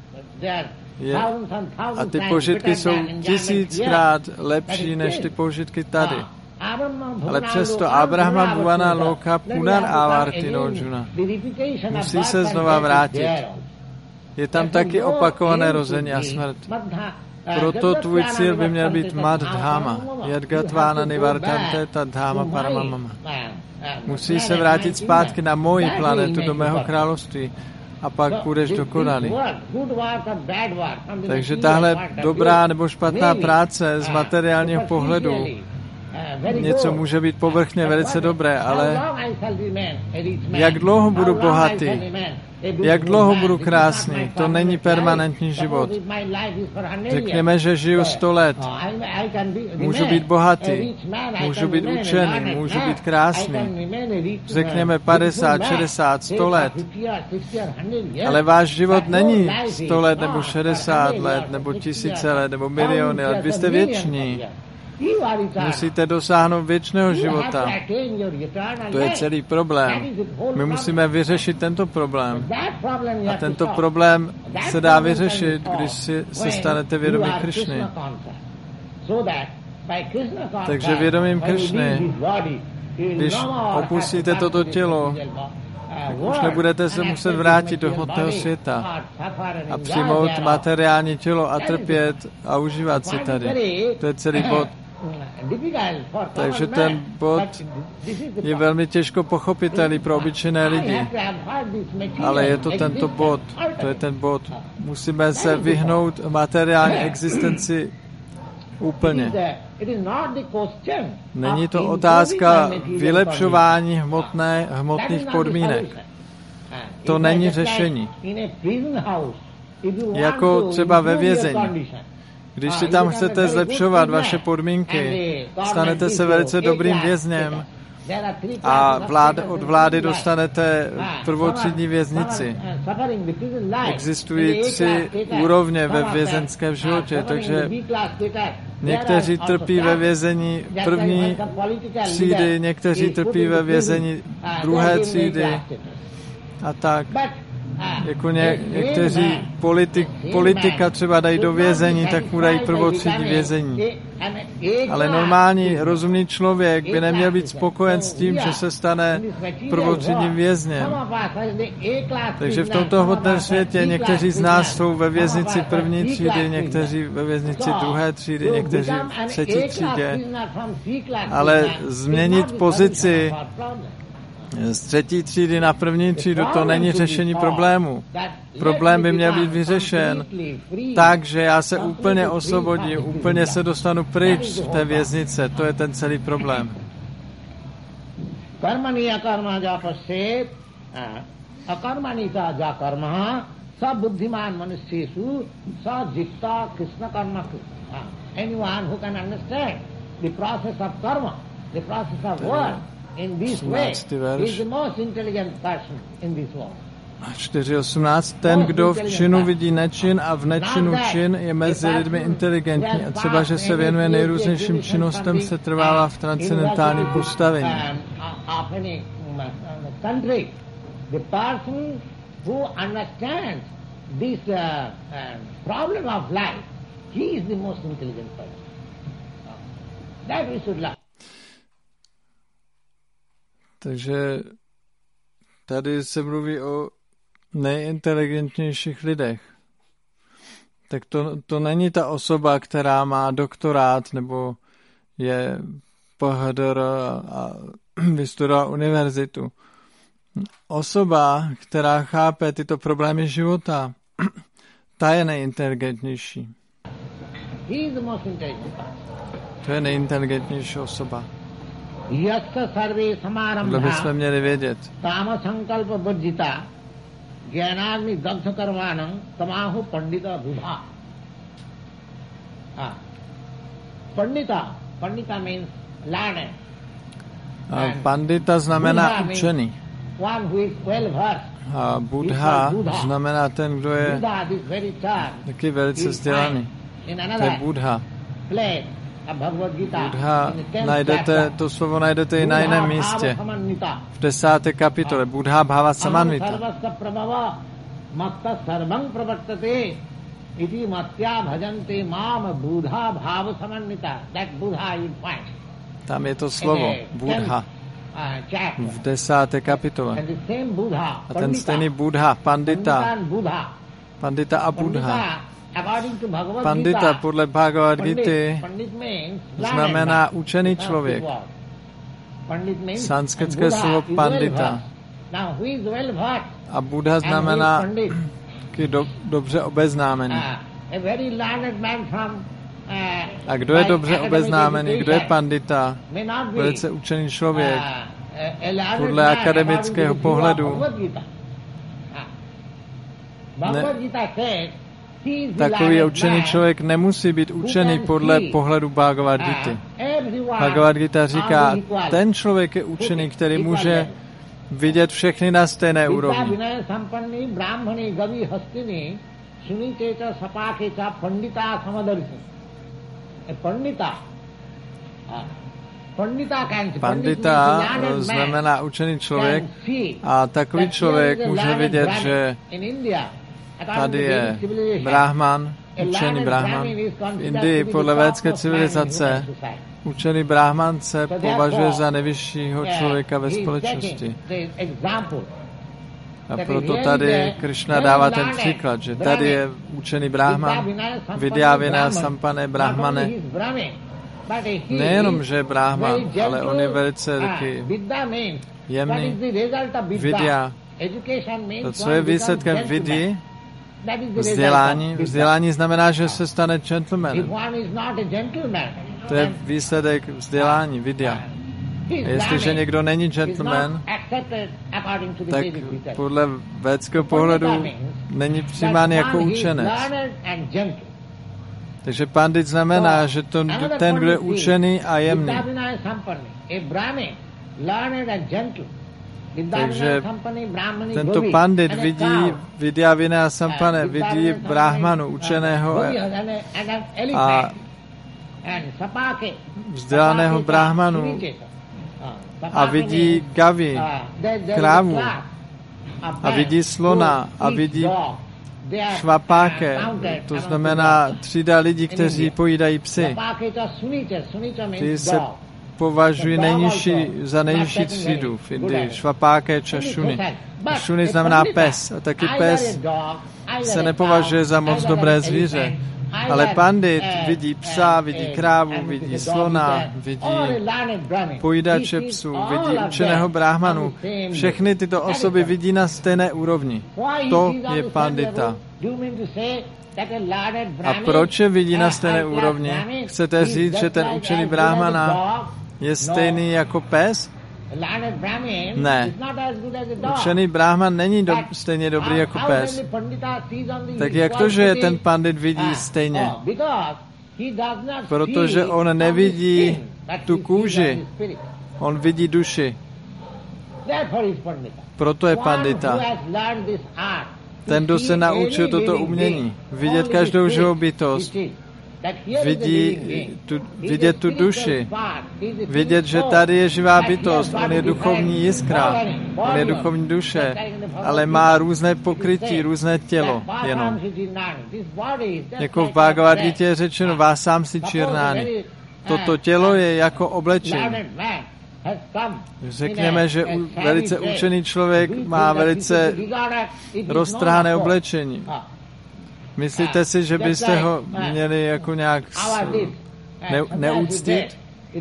je, a ty požitky jsou tisíckrát lepší než ty požitky tady. Ale přesto Abrahma Bhuvana Loka Punar Avartino Arjuna musí se znova vrátit. Je tam taky opakované rození a smrt. Proto tvůj cíl by měl být Madhama. Yadgatvána nivartante tadhama paramamama. Musí se vrátit zpátky na moji planetu, do mého království. A pak půjdeš do Kodany. Takže tahle dobrá nebo špatná práce z materiálního pohledu, něco může být povrchně velice dobré, ale jak dlouho budu bohatý, jak dlouho budu krásný, to není permanentní život. Řekněme, že žiju sto let. Můžu být bohatý, můžu být učený, můžu být krásný. Řekněme padesát, šedesát, sto let. Ale váš život není sto let, nebo šedesát let, nebo tisíce let, nebo miliony let. Vy jste věční. Musíte dosáhnout věčného života. To je celý problém. My musíme vyřešit tento problém. A tento problém se dá vyřešit, když si se stanete vědomí Krišny. Takže vědomím Krišny, když opustíte toto tělo, tak už nebudete se muset vrátit do hmotného světa a přijmout materiální tělo a trpět a užívat si tady. To je celý bod. Takže ten bod je velmi těžko pochopitelný pro obyčejné lidi. Ale je to tento bod. To je ten bod. Musíme se vyhnout materiální existenci úplně. Není to otázka vylepšování hmotné, hmotných podmínek. To není řešení. Jako třeba ve vězení. Když si tam chcete zlepšovat vaše podmínky, stanete se velice dobrým vězněm a vlád, od vlády dostanete prvotřídní věznici. Existují tři úrovně ve vězenském životě, takže někteří trpí ve vězení první třídy, někteří trpí ve vězení druhé třídy a tak. Jako ně, někteří politik, politika třeba dají do vězení, tak mu dají prvotřídní vězení. Ale normální, rozumný člověk by neměl být spokojen s tím, že se stane prvotřídním vězněm. Takže v tomto hmotném světě někteří z nás jsou ve věznici první třídy, někteří ve věznici druhé třídy, někteří v třetí třídě. Ale změnit pozici z třetí třídy na první třídu, to není řešení problému. Problém by měl být vyřešen tak, že já se úplně osvobodím, úplně se dostanu pryč z té věznice. To je ten celý problém. osmnáctý verš. čtyři osmnáct. Ten, kdo v činu vidí nečin a v nečinu čin, je mezi lidmi inteligentní a třeba, že se věnuje nejrůznějším činnostem, se trvává v transcendentálním postavení. who understands this uh, uh, problem of life, he is the most intelligent person. That we should learn. Takže tady se mluví o nejinteligentnějších lidech. Tak to, to není ta osoba, která má doktorát nebo je P H D R a vystudovala univerzitu. Osoba, která chápe tyto problémy života, ta je nejinteligentnější. To je nejinteligentnější osoba. Tohle bychom měli vědět. Kama sankalpa budjita jnanagni dagdha karmanam tamahu pandita budha. Pandita, pandita means learned. Pandita znamená učený. One who is well versed. A Buddha znamená ten, kdo je taky velice vzdělaný. To je Buddha. Buddha najdete, to slovo najdete i na jiném místě. V desáté kapitole. Buddha Bhava Samanvita. Tam je to slovo Buddha. V desáté kapitole. A ten stejný Buddha, Pandita. Pandita a Buddha. Pandita podle Bhagavad Gita znamená učený člověk. Sanskritské slovo pandita. A Buddha znamená do, dobře obeznámený. A kdo je dobře obeznámený, kdo je pandita, velice učený člověk, podle akademického pohledu, ne, takový učený člověk nemusí být učený podle pohledu Bhagavad Gita. Bhagavad Gita říká, ten člověk je učený, který může vidět všechny na stejné úrovni. Pandita znamená učený člověk a takový člověk může vidět, že tady je Brahman, učený Brahman. V Indii podle védské civilizace učený Brahman se považuje za nejvyššího člověka ve společnosti. A proto tady Krishna dává ten příklad, že tady je učený Brahman, Vidyavina Sampane Brahmane. Nejenom, že je Brahman, ale on je velice taky jemný. Vidya. To, co je výsledkem vidí, vzdělání. Vzdělání znamená, že se stane gentlemanem. To je výsledek vzdělání, vidya. A jestliže někdo není gentleman, tak podle védského pohledu není přijímán jako učenec. Takže pandit znamená, že to, ten, kdo je učený a jemný. Takže tento pandit vidí Vidyavina Sampane, vidí Brahmanu, učeného a vzdělaného Brahmanu a vidí Gavi, krávu a vidí slona a vidí švapáke, to znamená třída lidí, kteří pojídají psy. Ty se považují nejnižší, za nejnižší třídu v Indii. Švapáke či šuny. Šuny znamená pes. A taky pes se nepovažuje za moc dobré zvíře. Ale pandit vidí psa, vidí krávu, vidí slona, vidí pojídače psů, vidí učeného Brahmanu. Všechny tyto osoby vidí na stejné úrovni. To je pandita. A proč je vidí na stejné úrovni? Chcete říct, že ten učený Brahmana je stejný jako pes? Ne. Učený Brahman není do, stejně dobrý jako pes. Tak jak to, že ten pandit vidí stejně? Protože on nevidí tu kůži. On vidí duši. Proto je pandita. Ten, kdo se naučil toto umění, vidět každou živou bytost, vidí, tu, vidět tu duši, vidět, že tady je živá bytost, on je duchovní jiskra, on je duchovní duše, ale má různé pokrytí, různé tělo jenom. Jako v Bhagavad Gita je řečeno, vás sám si čirnány. Toto tělo je jako oblečení. Řekněme, že velice učený člověk má velice roztrhané oblečení. Myslíte si, že byste ho měli jako nějak ne, neúctit?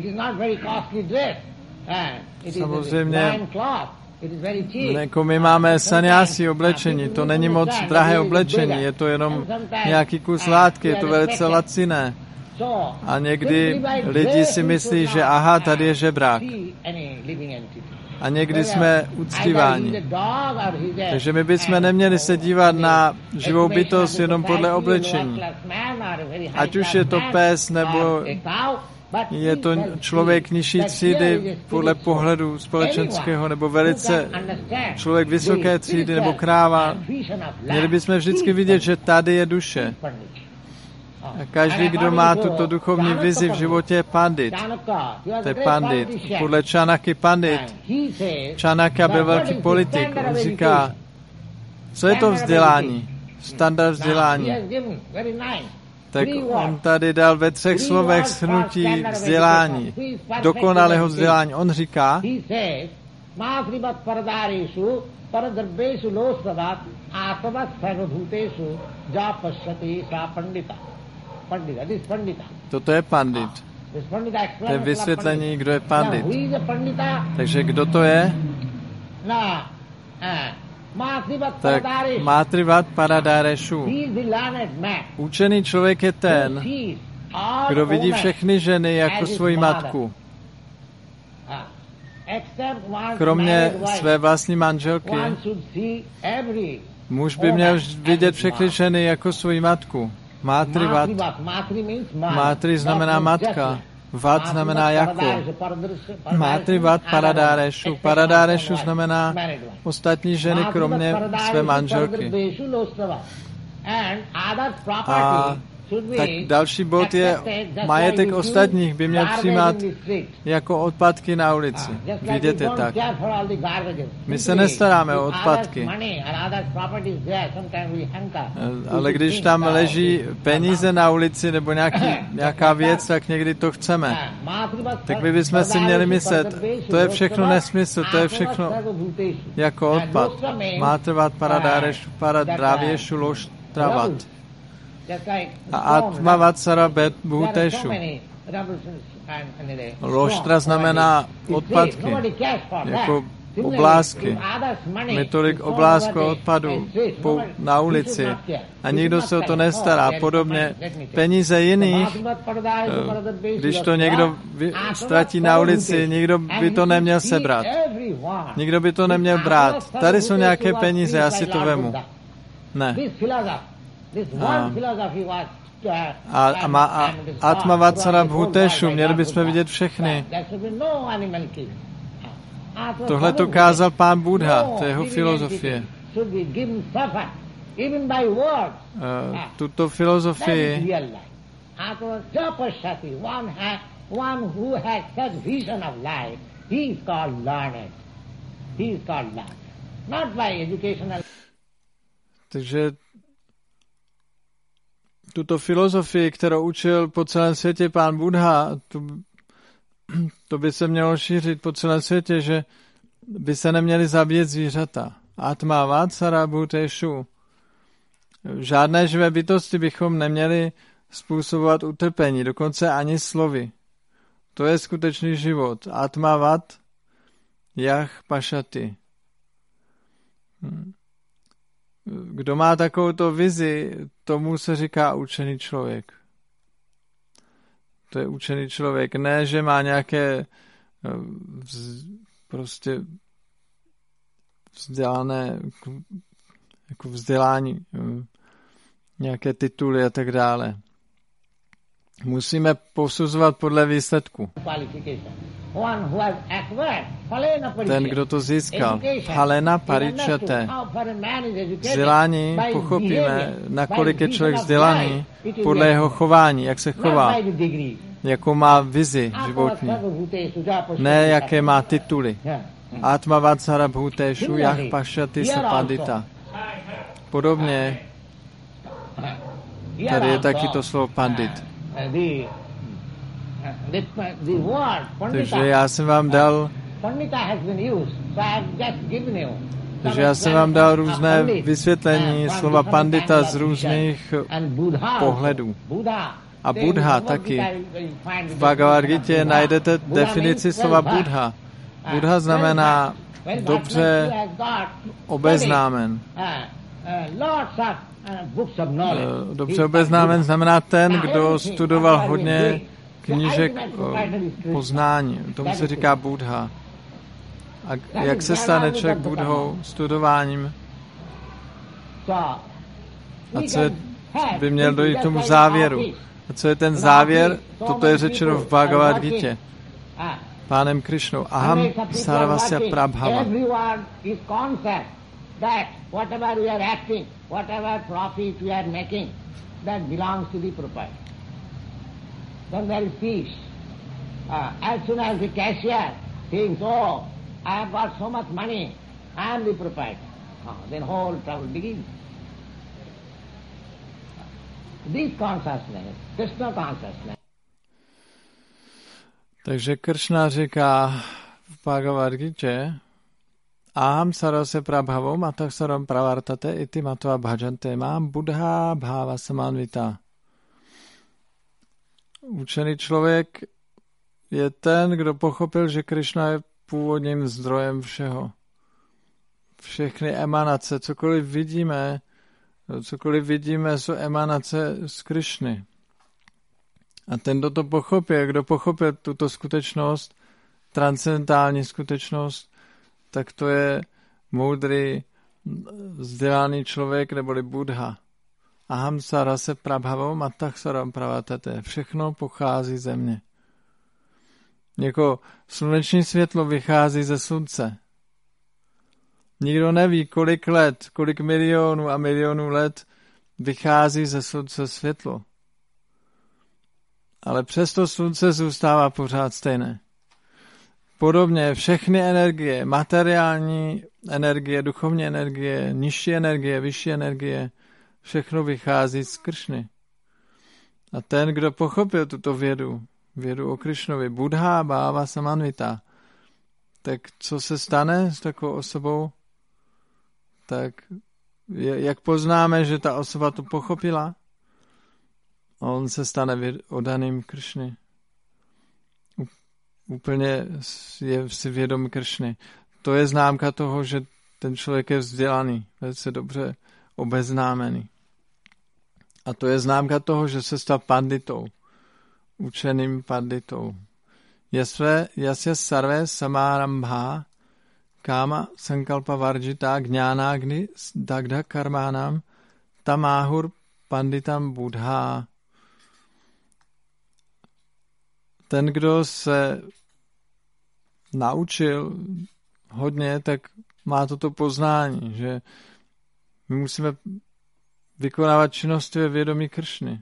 Samozřejmě, jako my máme sanyasi oblečení, to není moc drahé oblečení, je to jenom nějaký kus látky, je to velice laciné. A někdy lidi si myslí, že aha, tady je žebrák. A někdy jsme uctíváni. Takže my bychom neměli se dívat na živou bytost jenom podle oblečení. Ať už je to pes, nebo je to člověk nižší třídy podle pohledu společenského, nebo velice člověk vysoké třídy, nebo kráva. Měli bychom vždycky vidět, že tady je duše. A každý, kdo má tuto duchovní vizi v životě, je pandit. To je pandit. Podle Čanaky pandit. Čanaka byl velký politik. On říká, co je to vzdělání? Standard vzdělání. Tak on tady dal ve třech slovech shrnutí vzdělání. Dokonalého vzdělání. On říká, toto je pandit. To je vysvětlení, kdo je pandit. Takže kdo to je? Tak Mátrivat Paradárešu. Učený člověk je ten, kdo vidí všechny ženy jako svoji matku. Kromě své vlastní manželky, muž by měl vidět všechny ženy jako svoji matku. Mátrivat. Mátri znamená matka. Vat znamená jako. Mátrivat Paradárešu. Paradárešu znamená ostatní ženy, kromě své manželky. A tak další bod je, majetek ostatních by měl přijímat jako odpadky na ulici. Vidět je tak. My se nestaráme o odpadky. Ale když tam leží peníze na ulici nebo nějaký, nějaká věc, tak někdy to chceme. Tak my bychom si měli myslet, to je všechno nesmysl, to je všechno jako odpad. Mátrvat Paradárešu, Paradrávěšu, Loštravat. A Atma Vatsara Bet Bhuteshu. Loštra znamená odpadky, jako oblásky. My tolik oblásku odpadu na ulici a nikdo se o to nestará. Podobně peníze jiných, když to někdo ztratí na ulici, nikdo by to neměl sebrat. Nikdo by to neměl brát. Tady jsou nějaké peníze, já si to vemu. Ne. A, a, a, a Atma Vatsara Bhuteshu, měli bychom vidět všechny. Tohle to kázal pán Buddha, to je jeho filozofie. Uh, tuto filozofii takže tuto filozofii, kterou učil po celém světě pán Buddha, to, to by se mělo šířit po celém světě, že by se neměly zabíjet zvířata. Atma Vatsara Bhuteshu. Žádné živé bytosti bychom neměli způsobovat utrpení, dokonce ani slovy. To je skutečný život. Atma Vat Jach Pašati. Kdo má takovouto vizi, tomu se říká učený člověk. To je učený člověk. Ne, že má nějaké vz, prostě vzdělané jako vzdělání, nějaké tituly a tak dále. Musíme posuzovat podle výsledku. ten, kdo to získal. Phalena paričate. Vzdělání pochopíme, nakolik je člověk vzdělaný, podle jeho chování, jak se chová, jakou má vizi životní, ne jaké má tituly. Atma vatsara bhuteshu jak pašati se pandita. Podobně, tady je taky to slovo pandit. Takže já jsem vám dal Takže já jsem vám dal různé vysvětlení slova pandita z různých pohledů. A Buddha taky. V Bhagavad Gita najdete definici slova Buddha. Buddha znamená dobře obeznámen. Dobře obeznámen znamená ten, kdo studoval hodně knížek poznání. Tomu se říká Buddha. A jak se stane člověk Buddhou? Studováním. A co je, by měl dojít k tomu závěru? A co je ten závěr? Toto je řečeno v Bhagavad Gita. Pánem Krišnou. Aham sarvasya prabhava. Then there is peace. Uh, as soon as the cashier thinks, oh, I have got so much money, I am the proprietor. Uh, then whole trouble begins. This consciousness, Krishna consciousness. Takže Kršna říká v Bhagavad Gita, Aham sarvasya prabhavam atah sarvam pravartate iti matva bhajante mám buddha bhava samanvita. Učený člověk je ten, kdo pochopil, že Krišna je původním zdrojem všeho. Všechny emanace, cokoliv vidíme, cokoliv vidíme, jsou emanace z Krišny. A ten, kdo to pochopil, kdo pochopil tuto skutečnost, transcendentální skutečnost, tak to je moudrý, vzdělaný člověk, neboli Buddha. Aham sarase prabhavam atah sarvam pravartate. Všechno pochází ze mě. Jako sluneční světlo vychází ze slunce. Nikdo neví, kolik let, kolik milionů a milionů let vychází ze slunce světlo. Ale přesto slunce zůstává pořád stejné. Podobně všechny energie, materiální energie, duchovní energie, nižší energie, vyšší energie, všechno vychází z Krišny. A ten, kdo pochopil tuto vědu, vědu o Krišnovi, Buddha bhava samanvita, tak co se stane s takovou osobou? Tak jak poznáme, že ta osoba to pochopila? On se stane oddaným Krišny. Úplně je si vědom Krišny. To je známka toho, že ten člověk je vzdělaný, velice dobře obeznámený. A to je známka toho, že se stal panditou, učeným panditou. Jasve, jasya sarve samárambha káma sankalpa varjita gnánagni dagdha karmánam tamáhur panditam buddha. Ten, kdo se naučil hodně, tak má toto poznání, že my musíme vykonávat činnosti ve vědomí Krišny.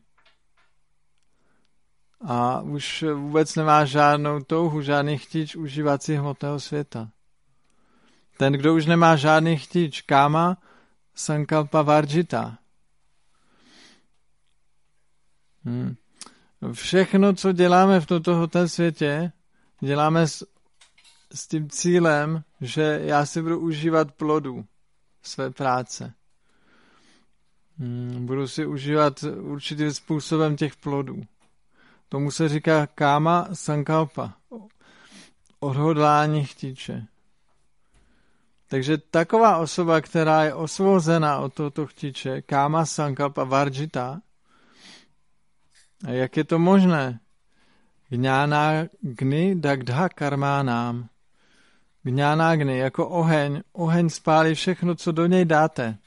A už vůbec nemá žádnou touhu, žádný chtíč užívat si hmotného světa. Ten, kdo už nemá žádný chtíč, káma sankalpa varjita. Hmm. Všechno, co děláme v tomto světě, děláme s, s tím cílem, že já si budu užívat plodů své práce. Hmm, budu si užívat určitým způsobem těch plodů. Tomu se říká káma sankalpa, odhodlání chtíče. Takže taková osoba, která je osvobozena od tohoto chtíče, káma sankalpa varjita, a jak je to možné? Gnánagni dagdha karmánám. Gnánagni jako oheň, oheň spálí všechno, co do něj dáte.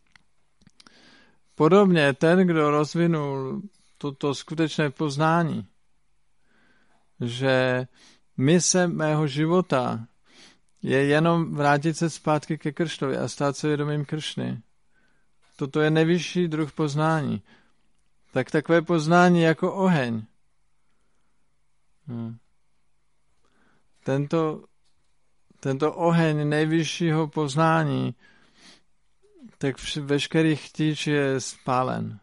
Podobně ten, kdo rozvinul toto skutečné poznání, že mise mého života je jenom vrátit se zpátky ke Kršnovi a stát se vědomým Kršny. Toto je nejvyšší druh poznání. Tak takové poznání jako oheň. Hmm. Tento, tento oheň nejvyššího poznání, tak veškerý chtíč je spálen.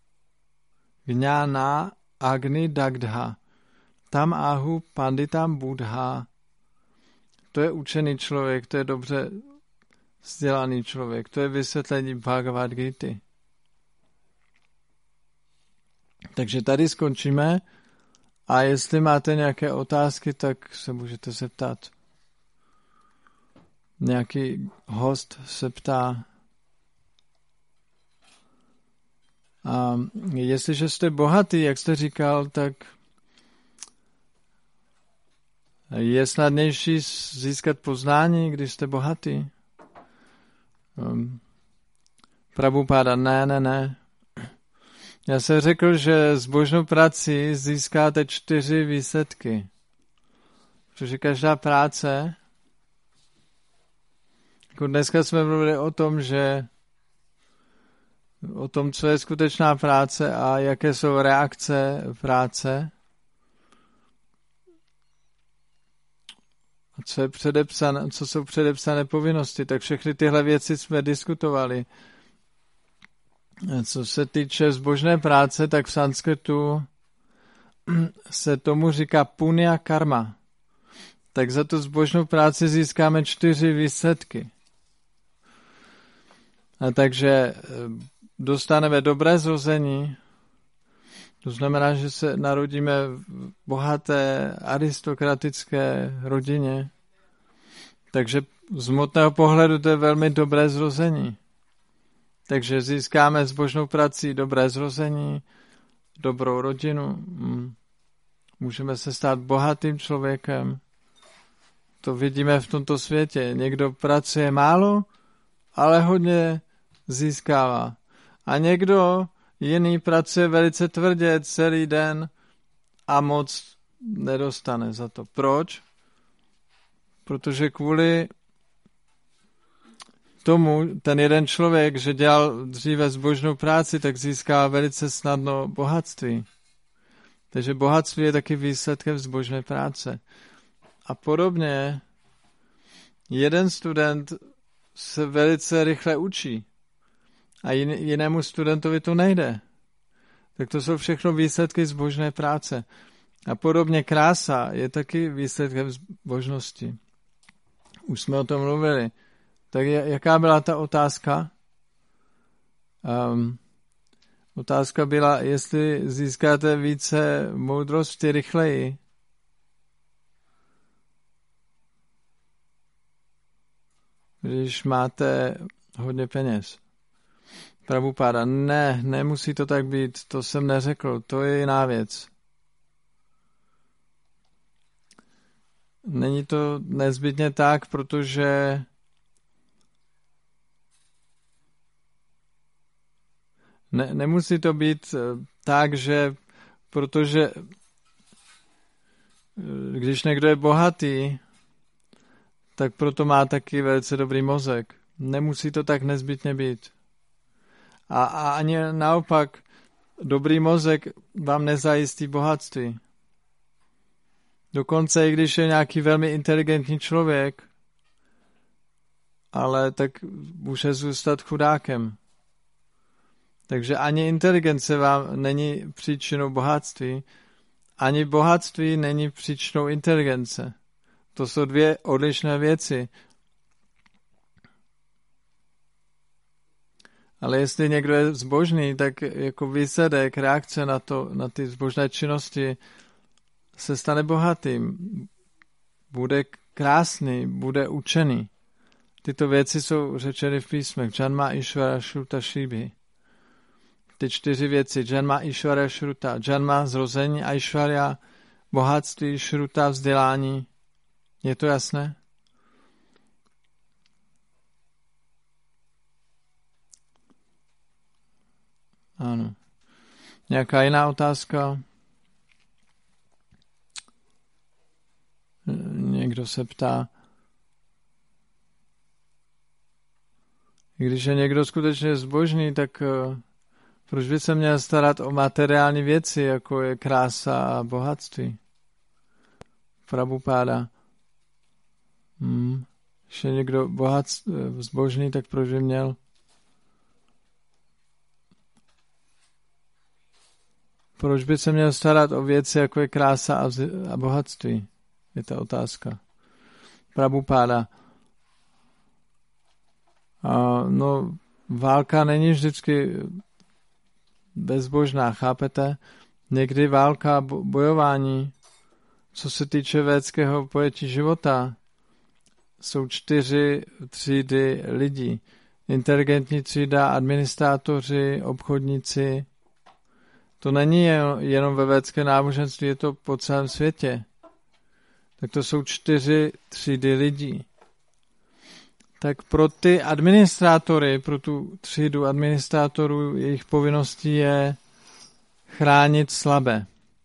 Gňána agni dagdha. Tam ahu panditam buddha. To je učený člověk, to je dobře vzdělaný člověk, to je vysvětlení Bhagavad Gity. Takže tady skončíme a jestli máte nějaké otázky, tak se můžete zeptat. Nějaký host se ptá. A jestliže jste bohatý, jak jste říkal, tak je snadnější získat poznání, když jste bohatý. Um, Prabhupáda, ne, ne, ne. Já jsem řekl, že s božnou prací získáte čtyři výsledky. Protože každá práce, jako dneska jsme mluvili o tom, že o tom, co je skutečná práce a jaké jsou reakce práce, a co je předepsané, co jsou předepsané povinnosti, tak všechny tyhle věci jsme diskutovali. Co se týče zbožné práce, tak v sanskritu se tomu říká punya karma. Tak za tu zbožnou práci získáme čtyři výsledky. A takže dostaneme dobré zrození, to znamená, že se narodíme v bohaté aristokratické rodině, takže z hmotného pohledu to je velmi dobré zrození. Takže získáme zbožnou prací dobré zrození, dobrou rodinu, můžeme se stát bohatým člověkem. To vidíme v tomto světě. Někdo pracuje málo, ale hodně získává. A někdo jiný pracuje velice tvrdě celý den a moc nedostane za to. Proč? Protože kvůli tomu ten jeden člověk, že dělal dříve zbožnou práci, tak získá velice snadno bohatství. Takže bohatství je taky výsledkem zbožné práce. A podobně jeden student se velice rychle učí a jinému studentovi to nejde. Tak to jsou všechno výsledky zbožné práce. A podobně krása je taky výsledkem zbožnosti. Už jsme o tom mluvili. Tak jaká byla ta otázka? Um, otázka byla, jestli získáte více moudrosti rychleji. Když máte hodně peněz. Prabhupáda, ne, nemusí to tak být, to jsem neřekl, to je jiná věc. Není to nezbytně tak, protože ne, nemusí to být tak, že protože když někdo je bohatý, tak proto má taky velice dobrý mozek. Nemusí to tak nezbytně být. A, a ani naopak, dobrý mozek vám nezajistí bohatství. Dokonce i když je nějaký velmi inteligentní člověk, ale tak může zůstat chudákem. Takže ani inteligence vám není příčinou bohatství, ani bohatství není příčinou inteligence. To jsou dvě odlišné věci. Ale jestli někdo je zbožný, tak jako výsledek, reakce na, to, na ty zbožné činnosti se stane bohatým. Bude krásný, bude učený. Tyto věci jsou řečeny v písmech. Janma Ishvara Shruta Shibhi. Ty čtyři věci. Janma Ishvara Shruta. Janma zrození, Aishvarya bohatství, Shruta vzdělání. Je to jasné? Ano. Nějaká jiná otázka? někdo se ptá, když je někdo skutečně zbožný, tak proč by se měl starat o materiální věci, jako je krása a bohatství? Prabhupáda. Hmm. Když je někdo bohat, zbožný, tak proč by měl proč by se měl starat o věci, jako je krása a, a bohatství? Je ta otázka. Prabhupáda. A no, válka není vždycky bezbožná, chápete? Někdy válka, bojování, co se týče védského pojetí života, jsou čtyři třídy lidí. Inteligentní třída, administrátoři, obchodníci. To není jenom ve védské náboženství, je to po celém světě. Tak to jsou čtyři třídy lidí. Tak pro ty administrátory, pro tu třídu administrátorů, jejich povinností je chránit slabé.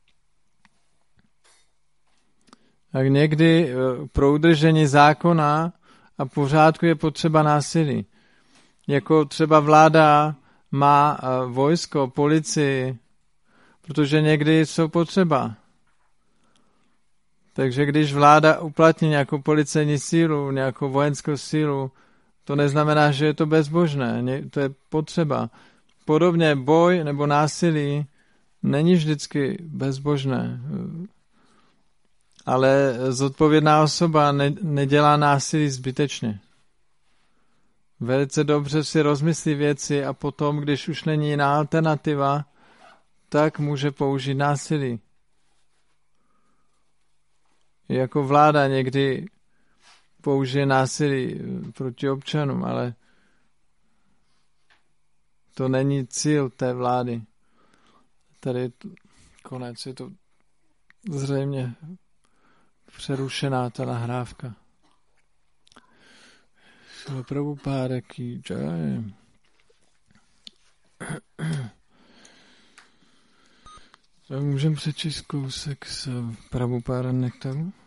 Tak někdy pro udržení zákona a pořádku je potřeba násilí. Jako třeba vláda má vojsko, policii, protože někdy jsou potřeba. Takže když vláda uplatní nějakou policejní sílu, nějakou vojenskou sílu, to neznamená, že je to bezbožné, to je potřeba. Podobně boj nebo násilí není vždycky bezbožné, ale zodpovědná osoba ne, nedělá násilí zbytečně. Velice dobře si rozmyslí věci a potom, když už není jiná alternativa, tak může použít násilí. Jako vláda někdy použije násilí proti občanům, ale to není cíl té vlády. Tady je to, konec, je to zřejmě přerušená ta nahrávka. Šila Prabhupáda ki jai. Můžeme přečíst kousek z Prabhupáda nektaru?